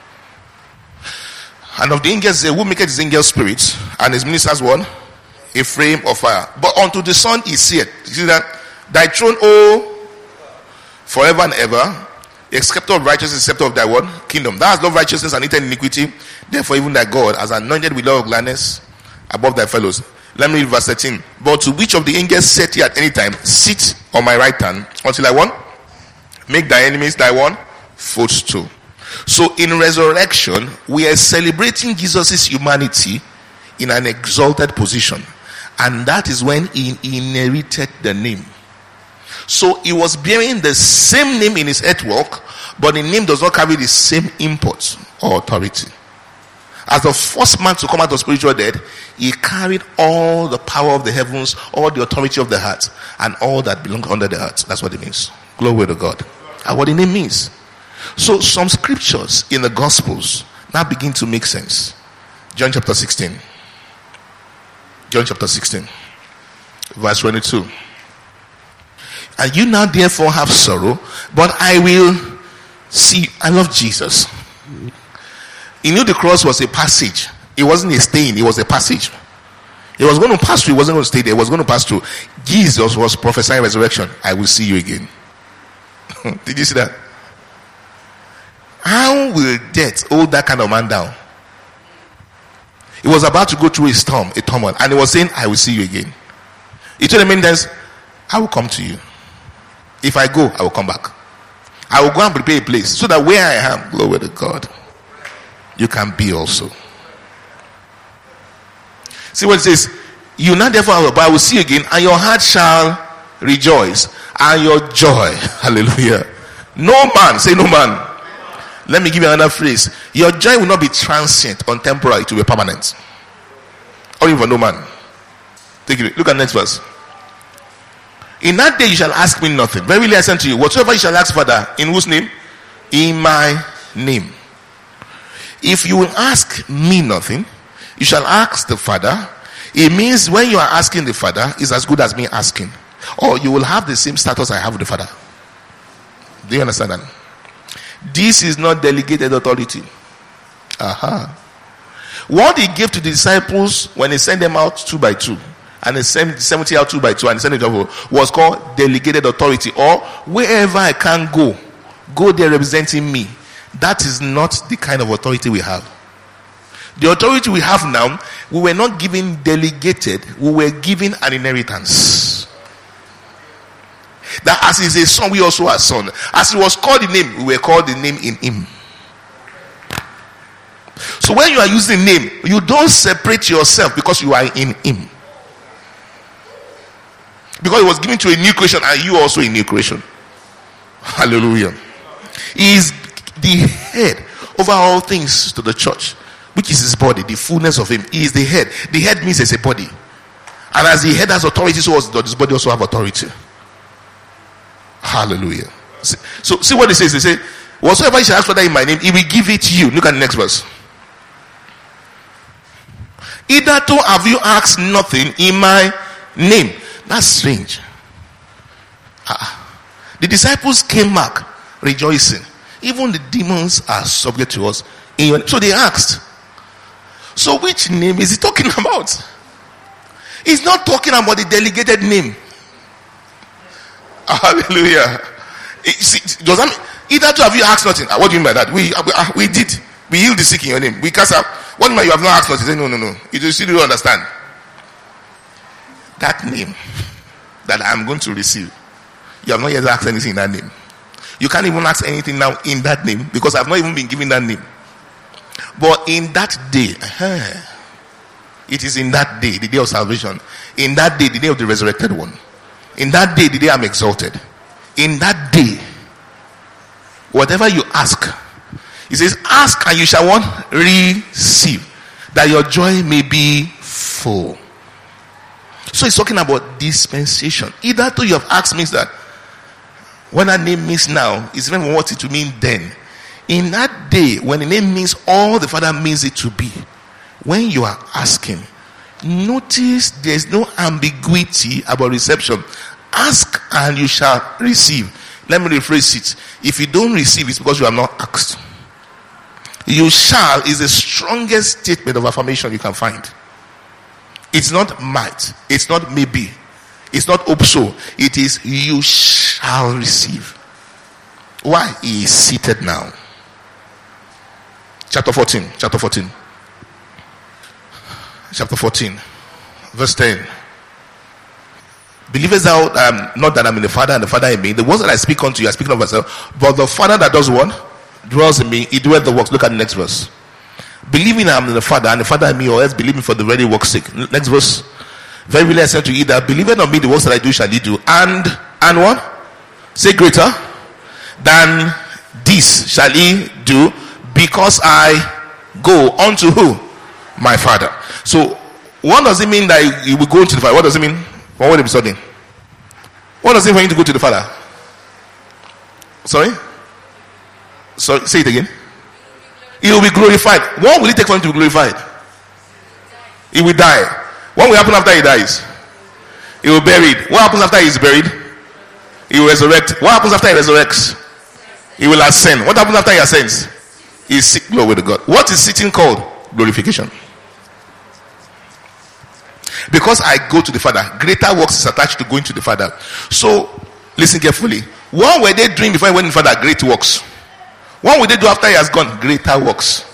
S1: And of the angels, who maketh his angel spirits, and his ministers one, a flame of fire. But unto the Son he said, you see that? Thy throne, O forever and ever, the scepter of righteousness, the scepter of thy word, kingdom. Thou hast loved righteousness and hated iniquity. Therefore, even thy God has anointed with love of gladness above thy fellows. Let me read verse thirteen. But to which of the angels said he at any time, sit on my right hand until I want, make thy enemies thy one footstool. So in resurrection, we are celebrating Jesus' humanity in an exalted position. And that is when he inherited the name. So he was bearing the same name in his earth walk, but the name does not carry the same import or authority. As the first man to come out of spiritual death, he carried all the power of the heavens, all the authority of the heart, and all that belongs under the heart. That's what it means. Glory to God. And what the name means. So some scriptures in the Gospels now begin to make sense. John chapter sixteen. John chapter sixteen. Verse twenty-two. And you now therefore have sorrow, but I will see. I love Jesus. He knew the cross was a passage. It wasn't a stain, it was a passage. He was going to pass through, he wasn't going to stay there, he was going to pass through. Jesus was prophesying resurrection. I will see you again. Did you see that? How will death hold that kind of man down? He was about to go through a storm, a turmoil, and he was saying, I will see you again. He told the many times, I will come to you. If I go, I will come back. I will go and prepare a place so that where I am, glory to God, you can be also. See what it says? You not therefore have, but I will see you again, and your heart shall rejoice, and your joy. Hallelujah. No man, say no man. Let me give you another phrase. Your joy will not be transient or temporary, it will be permanent. Or even no man. Take it. Look at the next verse. In that day you shall ask me nothing. Verily I say unto you, whatsoever you shall ask, Father, in whose name? In my name. If you will ask me nothing, you shall ask the Father. It means when you are asking the Father, it's as good as me asking. Or you will have the same status I have with the Father. Do you understand that? This is not delegated authority. Aha. What he gave to the disciples when he sent them out two by two, and he sent seventy out two by two, and he sent them out, was called delegated authority. Or wherever I can go, go there representing me. That is not the kind of authority we have. The authority we have now, we were not given delegated, we were given an inheritance. That as is a son, we also are son. As he was called the name, we were called the name in him. So when you are using name, you don't separate yourself because you are in him. Because it was given to a new creation, and you also a new creation. Hallelujah. He is the head over all things to the church, which is his body, the fullness of him. He is the head. The head means it's a body. And as the head has authority, so does his body also have authority. Hallelujah. So see what it says. They say, whatsoever you shall ask for that in my name, he will give it to you. Look at the next verse. Hitherto have you asked nothing in my name. That's strange. Ah. The disciples came back rejoicing. Even the demons are subject to us. In your, so they asked. So which name is he talking about? He's not talking about the delegated name. Hallelujah. See, does that mean, hitherto have you asked nothing? What do you mean by that? We we, we did. We healed the sick in your name. We cast out. What do you mean you have not asked nothing? Say, no, no, no. You still don't understand. That name that I'm going to receive, you have not yet asked anything in that name. You can't even ask anything now in that name because I've not even been given that name. But in that day, it is in that day, the day of salvation. In that day, the day of the resurrected one. In that day, the day I'm exalted. In that day, whatever you ask, he says, ask and you shall what? Receive, that your joy may be full. So it's talking about dispensation. Either to you have asked means that what that name means now is even what it will mean then. In that day, when the name means all the Father means it to be, when you are asking, notice there's no ambiguity about reception. Ask and you shall receive. Let me rephrase it. If you don't receive, it's because you have not asked. You shall is the strongest statement of affirmation you can find. It's not might. It's not maybe. It's not hope so. It is you shall receive. Why? He is seated now. Chapter fourteen. Chapter fourteen. Chapter fourteen. Verse ten. Believest thou um, not that I'm in the Father and the Father in me? The words that I speak unto you, I speak of myself. But the Father that does what? Dwells in me. He doeth the works. Look at the next verse. Believing I'm in the Father and the Father in me, or else believe me for the very work's sake. Next verse. Very really I said to you that believeth on me, the works that I do shall ye do. And, and what? Say greater than this shall ye do, because I go unto who? My Father. So, what does it mean that you will go into the Father? What does it mean? For what are you studying? What does it mean for you to go to the Father? Sorry? Sorry, say it again. He will be glorified. What will it take for him to be glorified? He will die. What will happen after he dies? He will be buried. What happens after he is buried? He will resurrect. What happens after he resurrects? He will ascend. What happens after he ascends? He is sick, glory to God. What is sitting called? Glorification. Because I go to the Father, greater works is attached to going to the Father. So, listen carefully. What were they doing before he went to the Father? Great works. What will they do after he has gone? Greater works.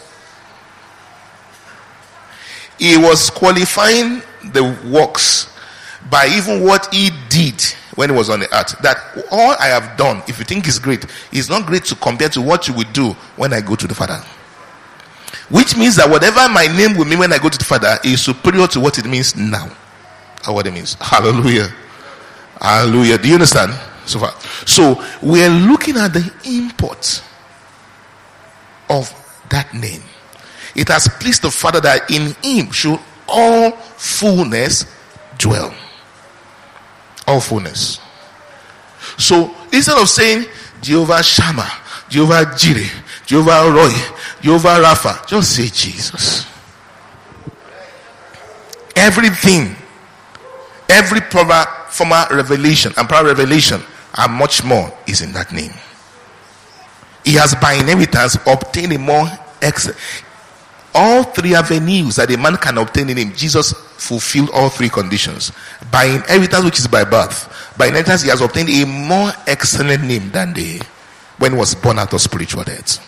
S1: He was qualifying the works by even what he did when he was on the earth. That all I have done, if you think is great, is not great to compare to what you will do when I go to the Father. Which means that whatever my name will mean when I go to the Father is superior to what it means now. Or what it means. Hallelujah. Hallelujah. Do you understand? So far. So we are looking at the import of that name. It has pleased the Father that in him should all fullness dwell. All fullness. So instead of saying Jehovah Shammah, Jehovah Jireh, Jehovah Roy, Jehovah Rapha, just say Jesus. Everything, every proper former revelation and prior revelation and much more is in that name. He has by inheritance obtained a more excellent. All three avenues that a man can obtain in him, Jesus fulfilled all three conditions. By inheritance, which is by birth, by inheritance he has obtained a more excellent name than they when he was born out of spiritual death.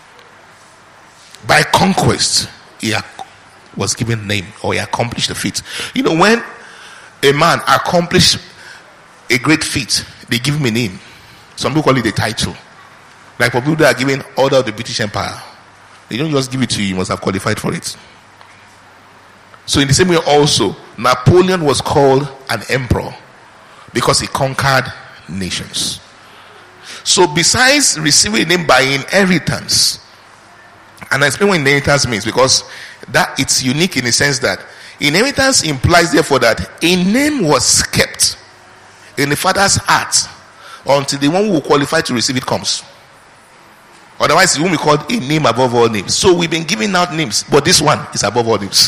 S1: By conquest, he was given name, or he accomplished the feat. You know, when a man accomplished a great feat, they give him a name. Some people call it a title. Like for people that are given Order of the British Empire, they don't just give it to you, you must have qualified for it. So in the same way also, Napoleon was called an emperor because he conquered nations. So besides receiving a name by inheritance, and I explain what inheritance means, because that it's unique in the sense that inheritance implies therefore that a name was kept in the Father's heart until the one who will qualify to receive it comes. Otherwise, it won't be called a name above all names. So we've been giving out names, but this one is above all names.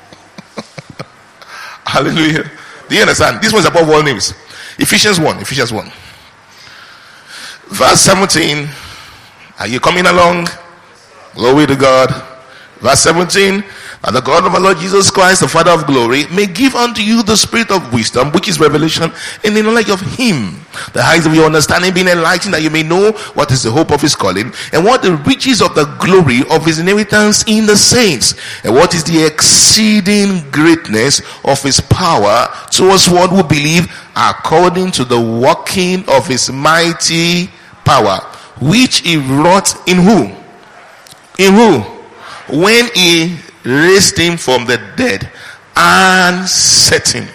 S1: Hallelujah. Do you understand? This one is above all names. Ephesians one. Ephesians one. Verse seventeen. Are you coming along? Glory to God. Verse seventeen. And the God of our Lord Jesus Christ, the Father of glory, may give unto you the spirit of wisdom, which is revelation, in the knowledge of him. The eyes of your understanding being enlightened, that you may know what is the hope of his calling, and what the riches of the glory of his inheritance in the saints, and what is the exceeding greatness of his power towards one who believe, according to the working of his mighty power, which he wrought in who? In who? When he raised him from the dead and set him.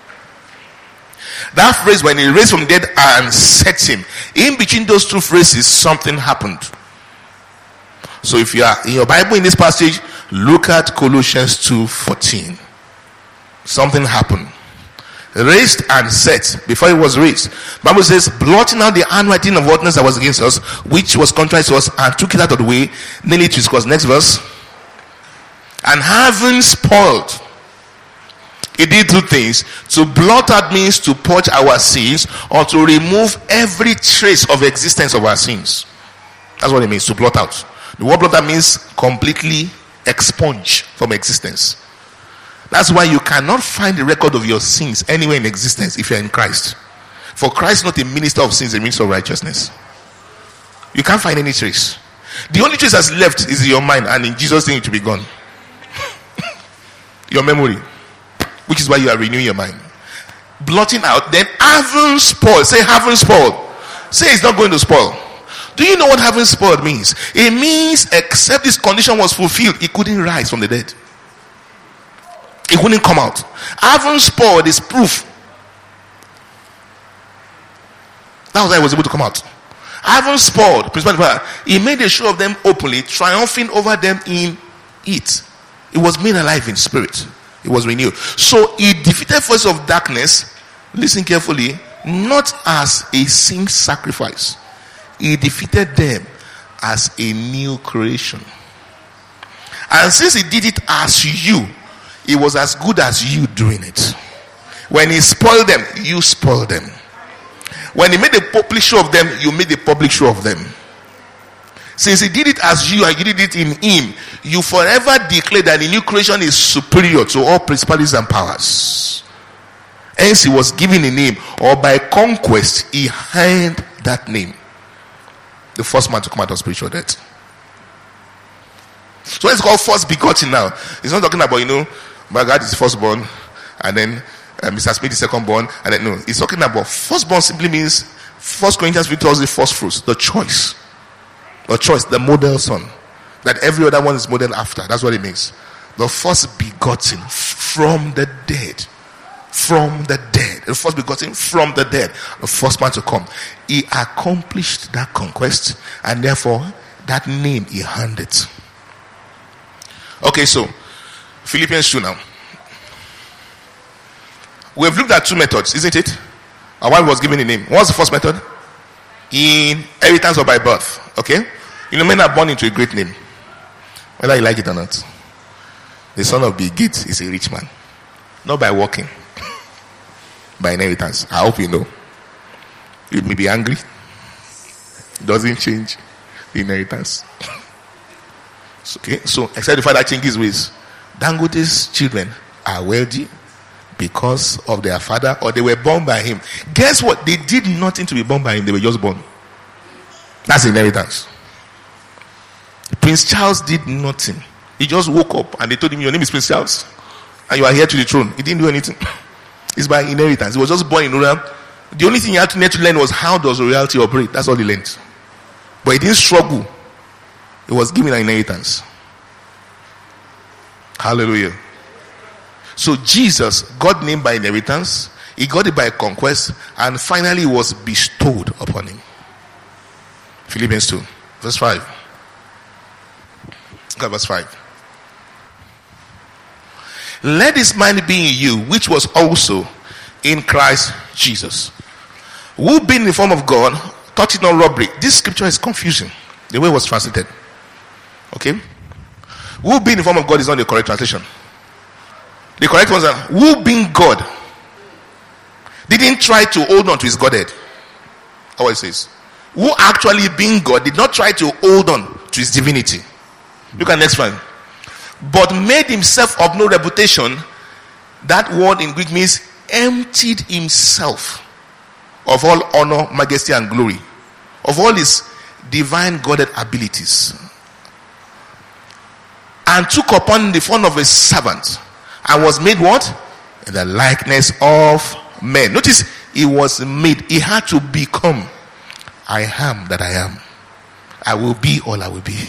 S1: That phrase, when he raised from the dead and set him, in between those two phrases, something happened. So if you are in your Bible in this passage, look at Colossians two fourteen. Something happened. raised and set before he was raised. Bible says, blotting out the handwriting of witness that was against us, which was contrary to us, and took it out of the way, nailing it to his cross. Next verse. And having spoiled, he did two things. To blot out means to purge our sins, or to remove every trace of existence of our sins. That's what it means, to blot out. The word blot out means completely expunge from existence. That's why you cannot find the record of your sins anywhere in existence if you're in Christ. For Christ is not a minister of sins, a minister of righteousness. You can't find any trace. The only trace that's left is in your mind, and in Jesus' name it will be gone. Your memory. Which is why you are renewing your mind. Blotting out, then having spoiled. Say having spoiled. Say it's not going to spoil. Do you know what having spoiled means? It means except this condition was fulfilled, he couldn't rise from the dead. It wouldn't come out. Having spoiled is proof. That was why he was able to come out. Having spoiled, he made a show of them openly, triumphing over them in it. It was made alive in spirit. It was renewed. So he defeated forces of darkness, listen carefully, not as a sin sacrifice. He defeated them as a new creation. And since he did it as you, it was as good as you doing it. When he spoiled them, you spoiled them. When he made a public show of them, you made a public show of them. Since he did it as you and you did it in him, you forever declare that the new creation is superior to all principalities and powers. Hence he was given a name, or by conquest he earned that name. The first man to come out of spiritual death. So it's called first begotten now. It's not talking about, you know, my God is firstborn, and then uh, Mister Smith is secondborn, and then no. It's talking about firstborn simply means First Corinthians tells the first fruits, the choice. The choice, the model son. That every other one is modeled after. That's what it means. The first begotten from the dead. From the dead. The first begotten from the dead. The first man to come. He accomplished that conquest, and therefore that name he handed. Okay, so Philippians two now. We've looked at two methods, isn't it? And one was given a name. What's the first method? Inheritance or by birth. Okay? You know, men are born into a great name, whether you like it or not. The son of Bill Gates is a rich man. Not by working, by inheritance. I hope you know. You may be angry. Doesn't change the inheritance. Okay, so except the fact that changes ways. Dangote's children are wealthy because of their father, or they were born by him. Guess what? They did nothing to be born by him. They were just born. That's inheritance. Prince Charles did nothing. He just woke up and they told him, your name is Prince Charles and you are here to the throne. He didn't do anything. It's by inheritance. He was just born in royal. The only thing he had to, to learn was how does royalty operate. That's all he learned. But he didn't struggle. It was given an inheritance. Hallelujah. So Jesus got named by inheritance. He got it by conquest, and finally was bestowed upon him. Philippians two, verse five. Look at verse five. Let this mind be in you, which was also in Christ Jesus, who being in the form of God, thought it not robbery. This scripture is confusing, the way it was translated. Okay? Who being in the form of God is not the correct translation. The correct one is that who being God didn't try to hold on to his Godhead. How it says. Who actually being God did not try to hold on to his divinity. Look at the next one. But made himself of no reputation. That word in Greek means emptied himself of all honor, majesty, and glory, of all his divine Godhead abilities, and took upon the form of a servant, and was made what? In the likeness of men. Notice, he was made. He had to become. I am that I am. I will be all I will be.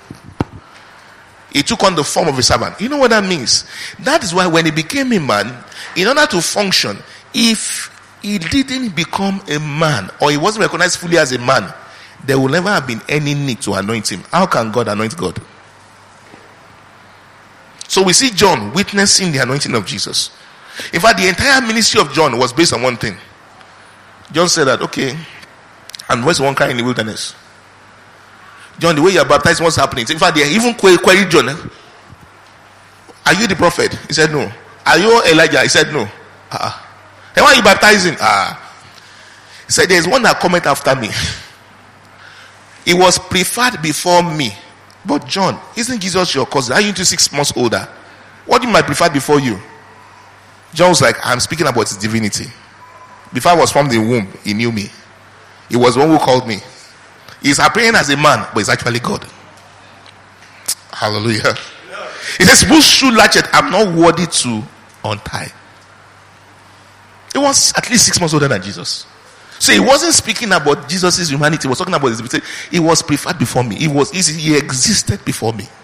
S1: He took on the form of a servant. You know what that means? That is why when he became a man, in order to function, if he didn't become a man, or he wasn't recognized fully as a man, there will never have been any need to anoint him. How can God anoint God? So we see John witnessing the anointing of Jesus. In fact, the entire ministry of John was based on one thing. John said that, okay, and where's one cry in the wilderness? John, the way you are baptized, what's happening? In fact, they even queried John. Are you the prophet? He said no. Are you Elijah? He said no. Uh-uh. And why are you baptizing? Ah. Uh, he said, there's one that cometh after me. It was preferred before me. But John, isn't Jesus your cousin? Are you into six months older? What do you might prefer before you? John was like, I'm speaking about his divinity. Before I was formed in the womb, he knew me. He was the one who called me. He's appearing as a man, but he's actually God. Hallelujah. He says, whose shoe latchet I'm not worthy to untie. He was at least six months older than Jesus. So he wasn't speaking about Jesus' humanity. He was talking about his divinity. He was preferred before me. He was he existed before me.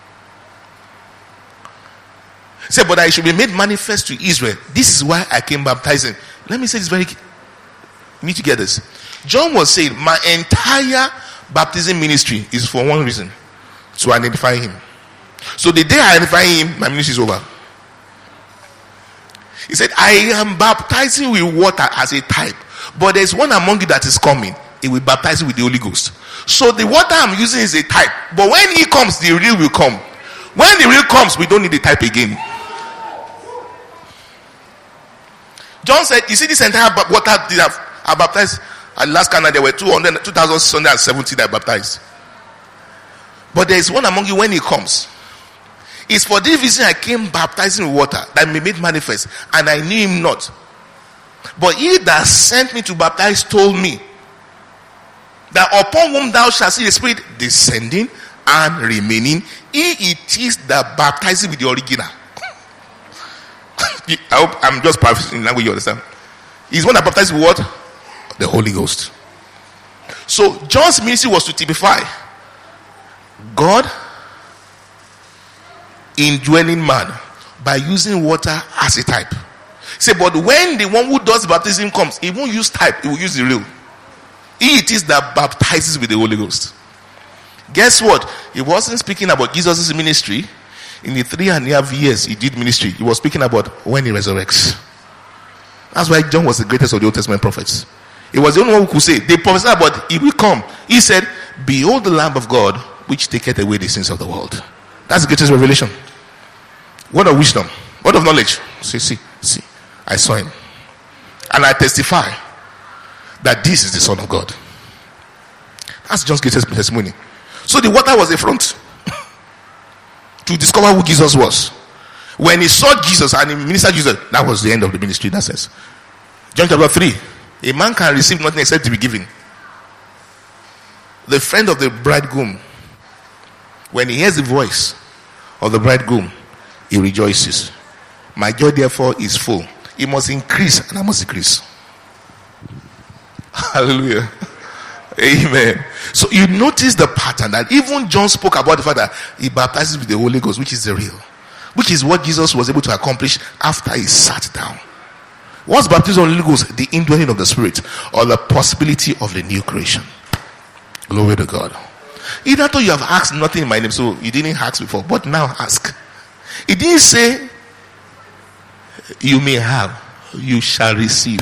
S1: He said, but I should be made manifest to Israel. This is why I came baptizing. Let me say this very. You need to get this. John was saying, my entire baptism ministry is for one reason: to identify him. So the day I identify him, my ministry is over. He said, I am baptizing with water as a type, but there's one among you that is coming. He will baptize you with the Holy Ghost. So the water I'm using is a type, but when he comes, the real will come. When the real comes, we don't need the type again. John said, you see this entire water I baptized at last Canada, there were two thousand six hundred seventy that baptized. But there is one among you when he comes. It's for this reason I came baptizing with water, that may made manifest, and I knew him not. But he that sent me to baptize told me that upon whom thou shalt see the Spirit descending and remaining, he it is that baptizes with the original. I hope I'm just paraphrasing in language you understand. He's one that baptizes with what? The Holy Ghost. So John's ministry was to typify God indwelling man by using water as a type. Say, but when the one who does baptism comes, he won't use type, he will use the real. He it is that baptizes with the Holy Ghost. Guess what? He wasn't speaking about Jesus' ministry in the three and a half years he did ministry. He was speaking about when he resurrects. That's why John was the greatest of the Old Testament prophets. He was the only one who could say, they prophesied about he will come. He said, behold the Lamb of God, which taketh away the sins of the world. That's the greatest revelation. Word of wisdom, word of knowledge. See, see, see. I saw him. And I testify that this is the Son of God. That's John's greatest testimony. So the water was a front to discover who Jesus was. When he saw Jesus and he ministered Jesus, that was the end of the ministry. That says John chapter three. A man can receive nothing except to be given. The friend of the bridegroom, when he hears the voice of the bridegroom, he rejoices. My joy therefore is full. It must increase and I must decrease. Hallelujah. Amen. So you notice the pattern that even John spoke about the fact that he baptizes with the Holy Ghost, which is the real, which is what Jesus was able to accomplish after he sat down. What's baptism of the Holy Ghost? The indwelling of the Spirit, or the possibility of the new creation. Glory to God. Either though you have asked nothing in my name, so you didn't ask before, but now ask. It didn't say you may have, you shall receive.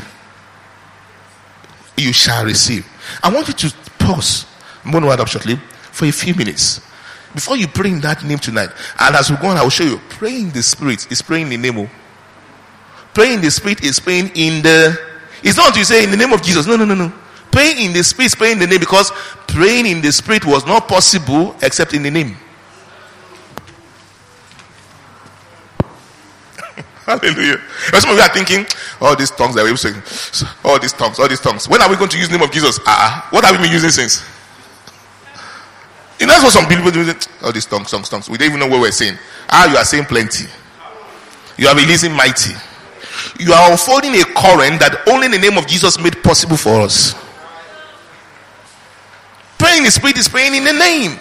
S1: You shall receive. I want you to pause. I'm going to wind up shortly for a few minutes before you pray in that name tonight. And as we go on, I will show you. Praying in the Spirit is praying in the name of. Praying in the Spirit is praying in the. It's not to say in the name of Jesus. No, no, no, no. Praying in the Spirit is praying in the name, because praying in the Spirit was not possible except in the name. Hallelujah. Some of you are thinking, all these tongues that we're saying, all these tongues, all these tongues. When are we going to use the name of Jesus? Ah, uh, what have we been using since? You know, that's what some people do. All these tongues, tongues, tongues. We don't even know what we're saying. Ah, you are saying plenty. You are releasing mighty. You are unfolding a current that only the name of Jesus made possible for us. Praying in the Spirit is praying in the name.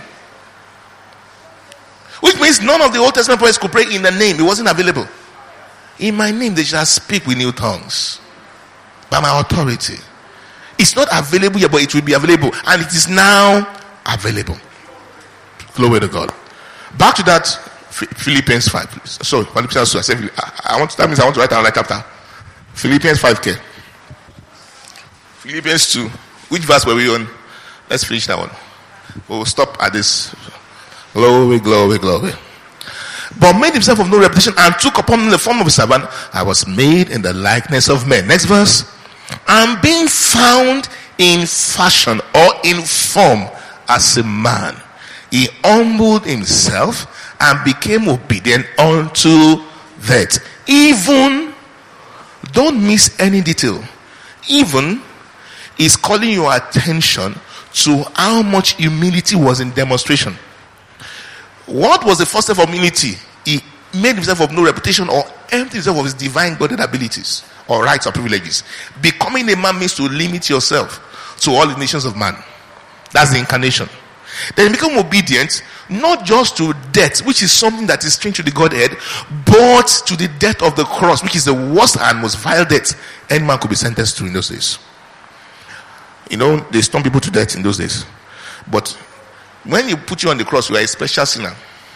S1: Which means none of the Old Testament prophets could pray in the name. It wasn't available. In my name they shall speak with new tongues by my authority. It's not available yet, but it will be available, and it is now available. Glory to God. Back to that Philippians five, please. Sorry, Philippians two. I said I want to, that means I want to write another chapter. Philippians five K. Philippians two. Which verse were we on? Let's finish that one. We'll stop at this. Glory, glory, glory. But made himself of no reputation and took upon him the form of a servant. I was made in the likeness of men. Next verse. And being found in fashion or in form as a man, he humbled himself and became obedient unto death. Even, don't miss any detail. Even is calling your attention to how much humility was in demonstration. What was the first step of humility? He made himself of no reputation or emptied himself of his divine godly abilities or rights or privileges. Becoming a man means to limit yourself to all the nations of man. That's the incarnation. Then become obedient, not just to death, which is something that is strange to the Godhead, but to the death of the cross, which is the worst and most vile death any man could be sentenced to in those days. You know, they stone people to death in those days. But when you put you on the cross, you are a special sinner.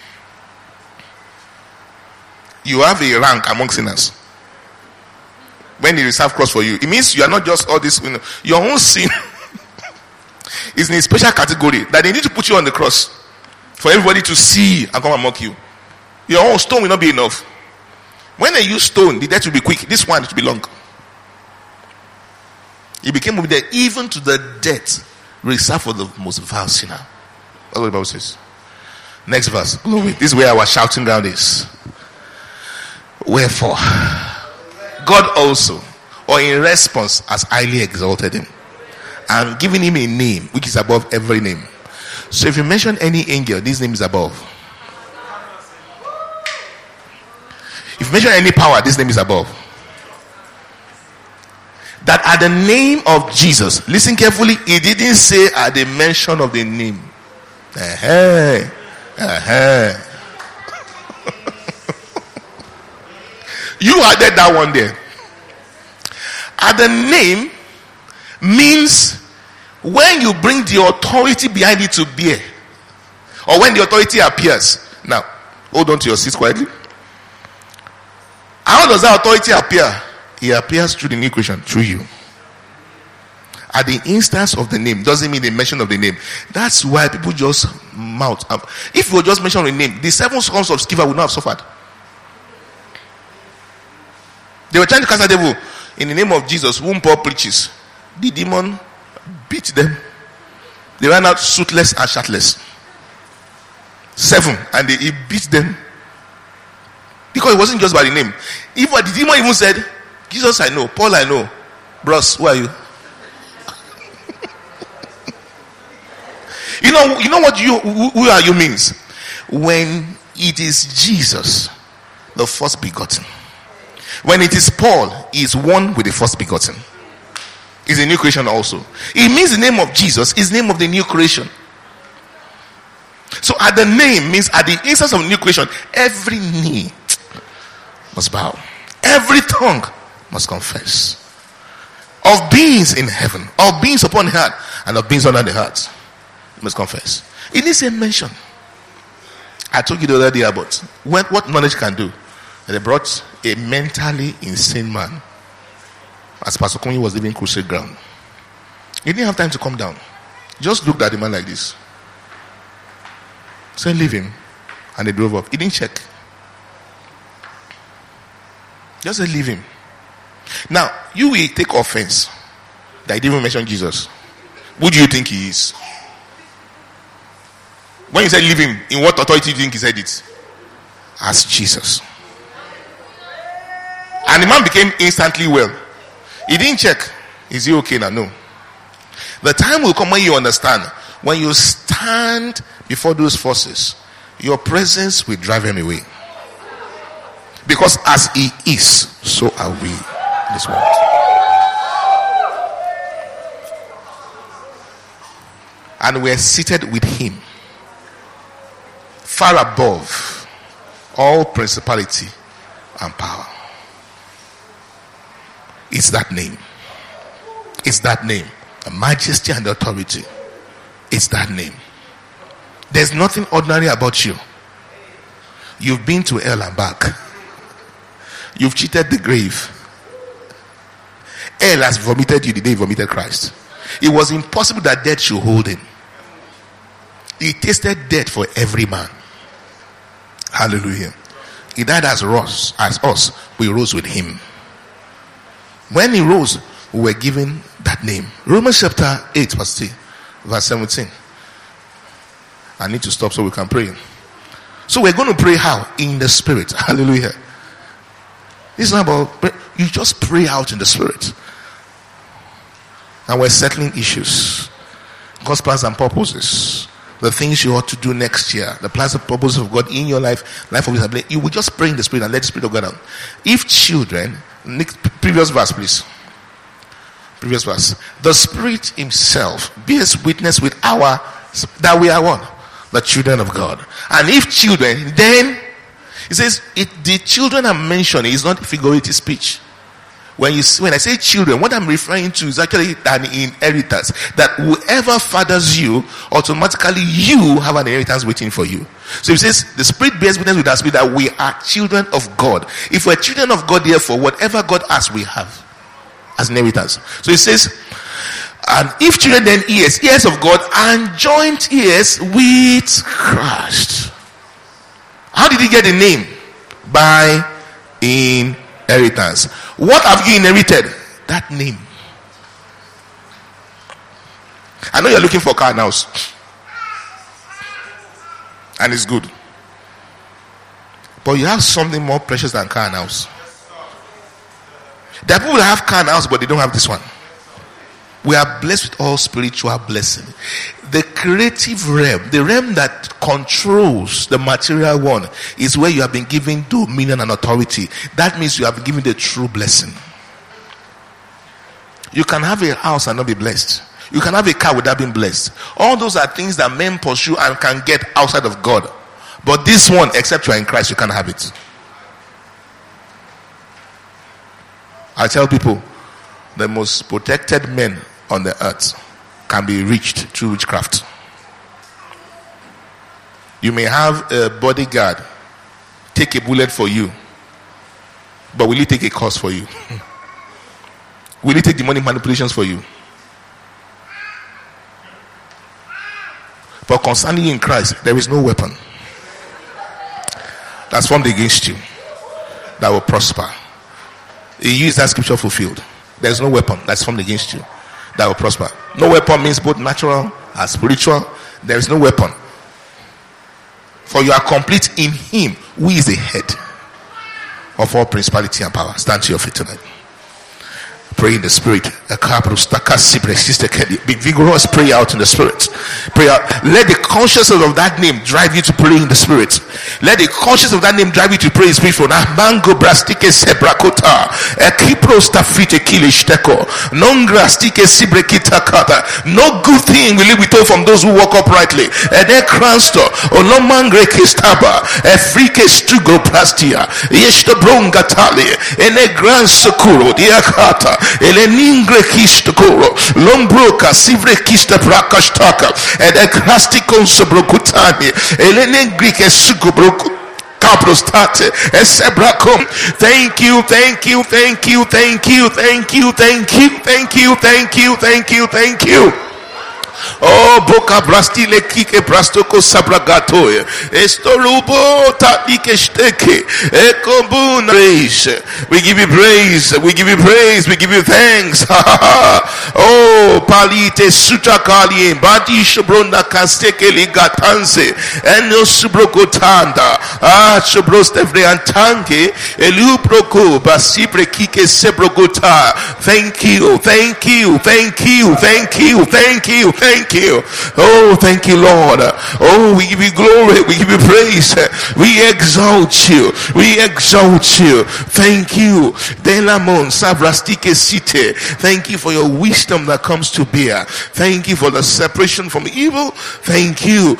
S1: You have a rank among sinners. When they reserve cross for you, it means you are not just all this, you know, your own sin is in a special category that they need to put you on the cross for everybody to see and come and mock you. Your own stone will not be enough. When they use stone, the death will be quick. This one will be long. He became obedient even to the death reserved for the most vile sinner. That's what the Bible says. Next verse. Glory. This is where our shouting ground is. Wherefore, God also, or in response, has highly exalted him and given him a name which is above every name. So if you mention any angel, this name is above. If you mention any power, this name is above. That at the name of Jesus, listen carefully, he didn't say at the mention of the name. Uh-huh. Uh-huh. You added that one there. At the name means when you bring the authority behind it to bear, or when the authority appears. Now, hold on to your seats quietly. How does that authority appear? It appears through the new creation, through you. At the instance of the name doesn't mean the mention of the name. That's why people just mouth up. If you just mention the name, the seven sons of Sceva would not have suffered. They were trying to cast the devil in the name of Jesus, whom Paul preaches. The demon beat them. They ran out suitless and shirtless. Seven, and they, he beat them because it wasn't just by the name. Even the demon even said, Jesus I know, Paul I know, bros, who are you? you know, you know what you who, who are you means? When it is Jesus, the first begotten. When it is Paul, he is one with the first begotten. Is a new creation also. It means the name of Jesus is the name of the new creation. So at the name means at the instance of new creation, every knee must bow. Every tongue must confess. Of beings in heaven, of beings upon the earth, and of beings under the earth, must confess. It needs a mention. I told you the other day about what, what knowledge can do. They brought a mentally insane man as Pastor Konyi was leaving crusade ground. He didn't have time to come down. Just looked at the man like this. Said, leave him. And they drove off. He didn't check. Just said, leave him. Now, you will take offense that he didn't even mention Jesus. Who do you think he is? When you said leave him, in what authority do you think he said it? As Jesus. And the man became instantly well. He didn't check. Is he okay now? No. The time will come when you understand. When you stand before those forces, your presence will drive them away. Because as he is, so are we in this world. And we are seated with him, far above all principality and power. It's that name. It's that name. The majesty and the authority. It's that name. There's nothing ordinary about you. You've been to hell and back. You've cheated the grave. Hell has vomited you the day he vomited Christ. It was impossible that death should hold him. He tasted death for every man. Hallelujah. He died as us, as us. We rose with him. When he rose, we were given that name. Romans chapter eight, verse seventeen. I need to stop so we can pray. So we're going to pray how? In the spirit. Hallelujah. It's not about, you just pray out in the spirit. And we're settling issues. God's plans and purposes. The things you ought to do next year. The plans and purposes of God in your life. Life of His. You will just pray in the spirit and let the spirit of God out. If children, next, previous verse please. Previous verse. The Spirit Himself bears witness with our, that we are one. The children of God. And if children, then it says it, the children are mentioned is not figurative speech. When you when I say children, what I'm referring to is actually an inheritance. That whoever fathers you, automatically you have an inheritance waiting for you. So it says the Spirit bears witness with our spirit that we are children of God. If we're children of God, therefore, whatever God asks, we have as inheritance. So it says, and if children, then heirs, heirs of God, and joint heirs with Christ. How did he get the name? By inheritance. What have you inherited? That name. I know you're looking for a car now, and it's good, but you have something more precious than car and house. There are people that have car and house, but they don't have this one. We are blessed with all spiritual blessing. The creative realm, the realm that controls the material one, is where you have been given dominion and authority. That means you have been given the true blessing. You can have a house and not be blessed. You can have a car without being blessed. All those are things that men pursue and can get outside of God. But this one, except you are in Christ, you can't have it. I tell people, the most protected men on the earth can be reached through witchcraft. You may have a bodyguard take a bullet for you, but will he take a curse for you? Will he take demonic manipulations for you? But concerning you in Christ, there is no weapon that's formed against you that will prosper. He used that scripture fulfilled. There is no weapon that's formed against you that will prosper. No weapon means both natural and spiritual. There is no weapon. For you are complete in Him who is the head of all principality and power. Stand to your feet tonight. Pray in the spirit. Be vigorous. Pray out in the spirit. Pray out. Let the consciousness of that name drive you to pray in the spirit. Let the consciousness of that name drive you to pray in the spirit. For mango brastike sebrakota, ekipros tafite kileshteko, non grastike sibrekita kata. No good thing will be told from those who walk uprightly. Ede kransto, onomangre kestaba, efrike stugo plastia, yeshto brongatali, ene gran sokuro, diakata. Eleningre kistakoro lombroka sivre kista prakashtaka ed ekrastikon sobrokutani eleningre kesukobroku kaprostate esebrakom. Thank you, thank you, thank you, thank you, thank you, thank you, thank you, thank you, thank you, thank you. Oh, boca brastile kike brastoko sabragatoye. Estolubo tatike steke. Ekombun praise. We give you praise. We give you praise. We give you thanks. Oh, palite sutakali badi shobronda kasteke ligatanse. Eno subrokotanda. Ah, shobrostevre antanke. Eluproko basipre kike sebrogota. Thank you. Thank you. Thank you. Thank you. Thank you. Thank you. Oh, thank you, Lord. Oh, we give you glory. We give you praise. We exalt you. We exalt you. Thank you. Delamon sabrastike site. Thank you for your wisdom that comes to bear. Thank you for the separation from evil. Thank you.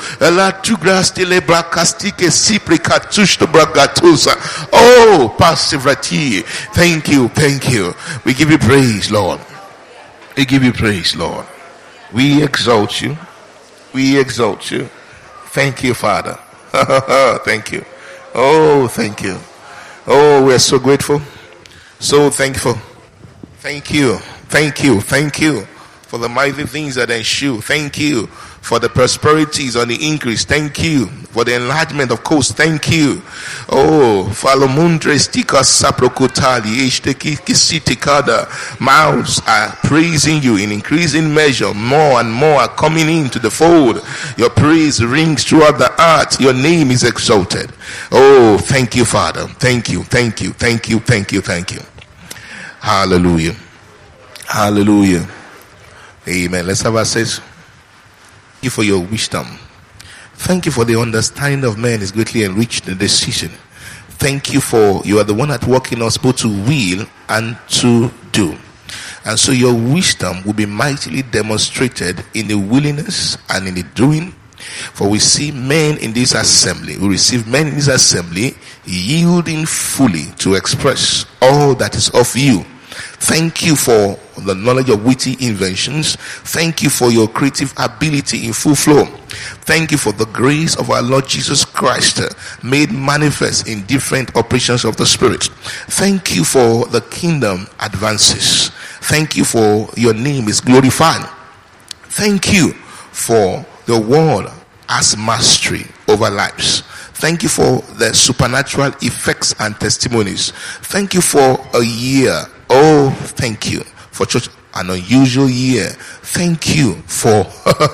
S1: Oh, passivrati. Thank you. Thank you. We give you praise, Lord. We give you praise, Lord. We exalt you. We exalt you. Thank you, Father. Thank you. Oh, thank you. Oh, we are so grateful. So thankful. Thank you. Thank you. Thank you for the mighty things that ensue. Thank you for the prosperities on the increase. Thank you for the enlargement of coast. Thank you. Oh, Falomundre Stika Saprokotali Eshteki Kisitikada. Mouths are praising you in increasing measure. More and more are coming into the fold. Your praise rings throughout the earth. Your name is exalted. Oh, thank you, Father. Thank you, thank you, thank you, thank you, thank you. Hallelujah. Hallelujah. Amen. Let's have our says. Thank you for your wisdom. Thank you for the understanding of men is greatly enriched in this season. Thank you for you are the one at work in us both to will and to do. And so your wisdom will be mightily demonstrated in the willingness and in the doing. For we see men in this assembly, we receive men in this assembly yielding fully to express all that is of you. Thank you for the knowledge of witty inventions. Thank you for your creative ability in full flow. Thank you for the grace of our Lord Jesus Christ uh, made manifest in different operations of the Spirit. Thank you for the kingdom advances. Thank you for your name is glorified. Thank you for the word as mastery over lives. Thank you for the supernatural effects and testimonies. Thank you for a year. Oh, thank you for church, an unusual year. Thank you for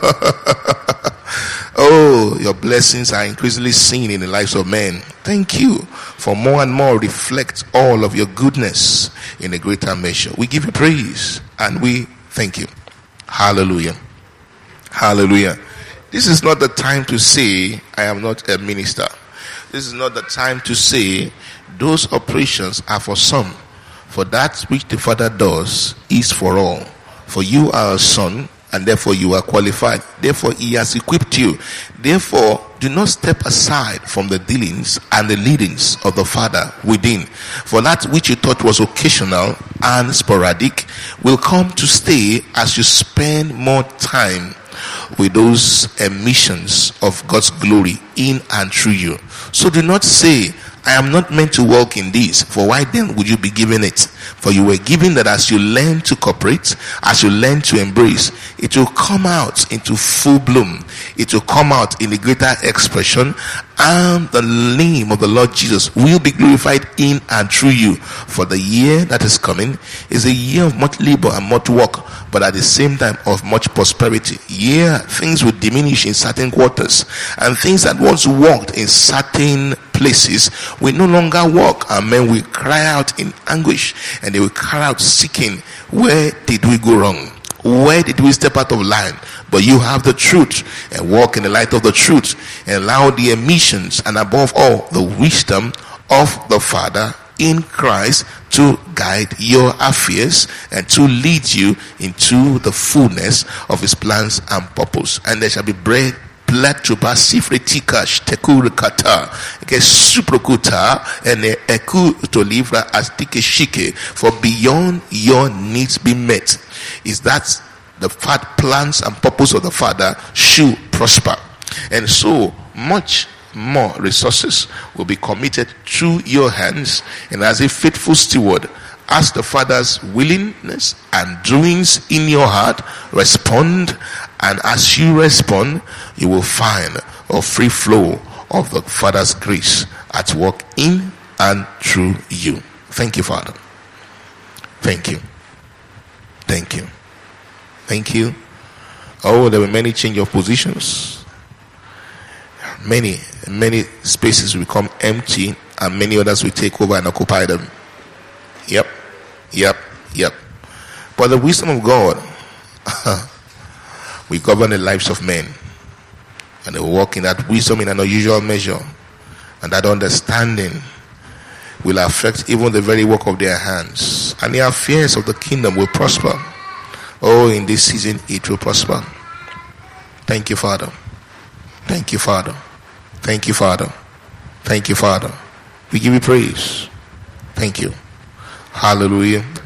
S1: oh, your blessings are increasingly seen in the lives of men. Thank you for more and more reflect all of your goodness in a greater measure. We give you praise and we thank you. Hallelujah. Hallelujah. This is not the time to say, I am not a minister. This is not the time to say, those operations are for some. For that which the Father does is for all. For you are a son, and therefore you are qualified. Therefore he has equipped you. Therefore do not step aside from the dealings and the leadings of the Father within. For that which you thought was occasional and sporadic will come to stay as you spend more time with those emissions of God's glory in and through you. So do not say, I am not meant to walk in this. For why then would you be given it? For you were given that as you learn to cooperate, as you learn to embrace, it will come out into full bloom. It will come out in a greater expression, and the name of the Lord Jesus will be glorified in and through you. For the year that is coming is a year of much labor and much work, but at the same time of much prosperity. Yeah, things will diminish in certain quarters, and things that once worked in certain places will no longer work, and men will cry out in anguish, and they will cry out seeking, where did we go wrong? Where did we step out of line? But you have the truth and walk in the light of the truth and allow the emissions and above all the wisdom of the Father in Christ to guide your affairs and to lead you into the fullness of his plans and purpose. And there shall be bread Blood to pasifretika stekurikata ke suprokuta and eku to livra as tike shike, for beyond your needs be met. Is that the fat plans and purpose of the Father should prosper, and so much more resources will be committed to your hands, and as a faithful steward, as the Father's willingness and doings in your heart respond, and as you respond, you will find a free flow of the Father's grace at work in and through you. Thank you, Father. Thank you. Thank you. Thank you. Oh, there were many change of positions. Many, many spaces will become empty, and many others will take over and occupy them. Yep. Yep. Yep. But the wisdom of God we govern the lives of men, and they walk in that wisdom in an unusual measure, and that understanding will affect even the very work of their hands, and the affairs of the kingdom will prosper. Oh, in this season it will prosper. Thank you, Father. Thank you, Father. Thank you, Father. Thank you, Father. We give you praise. Thank you. Hallelujah.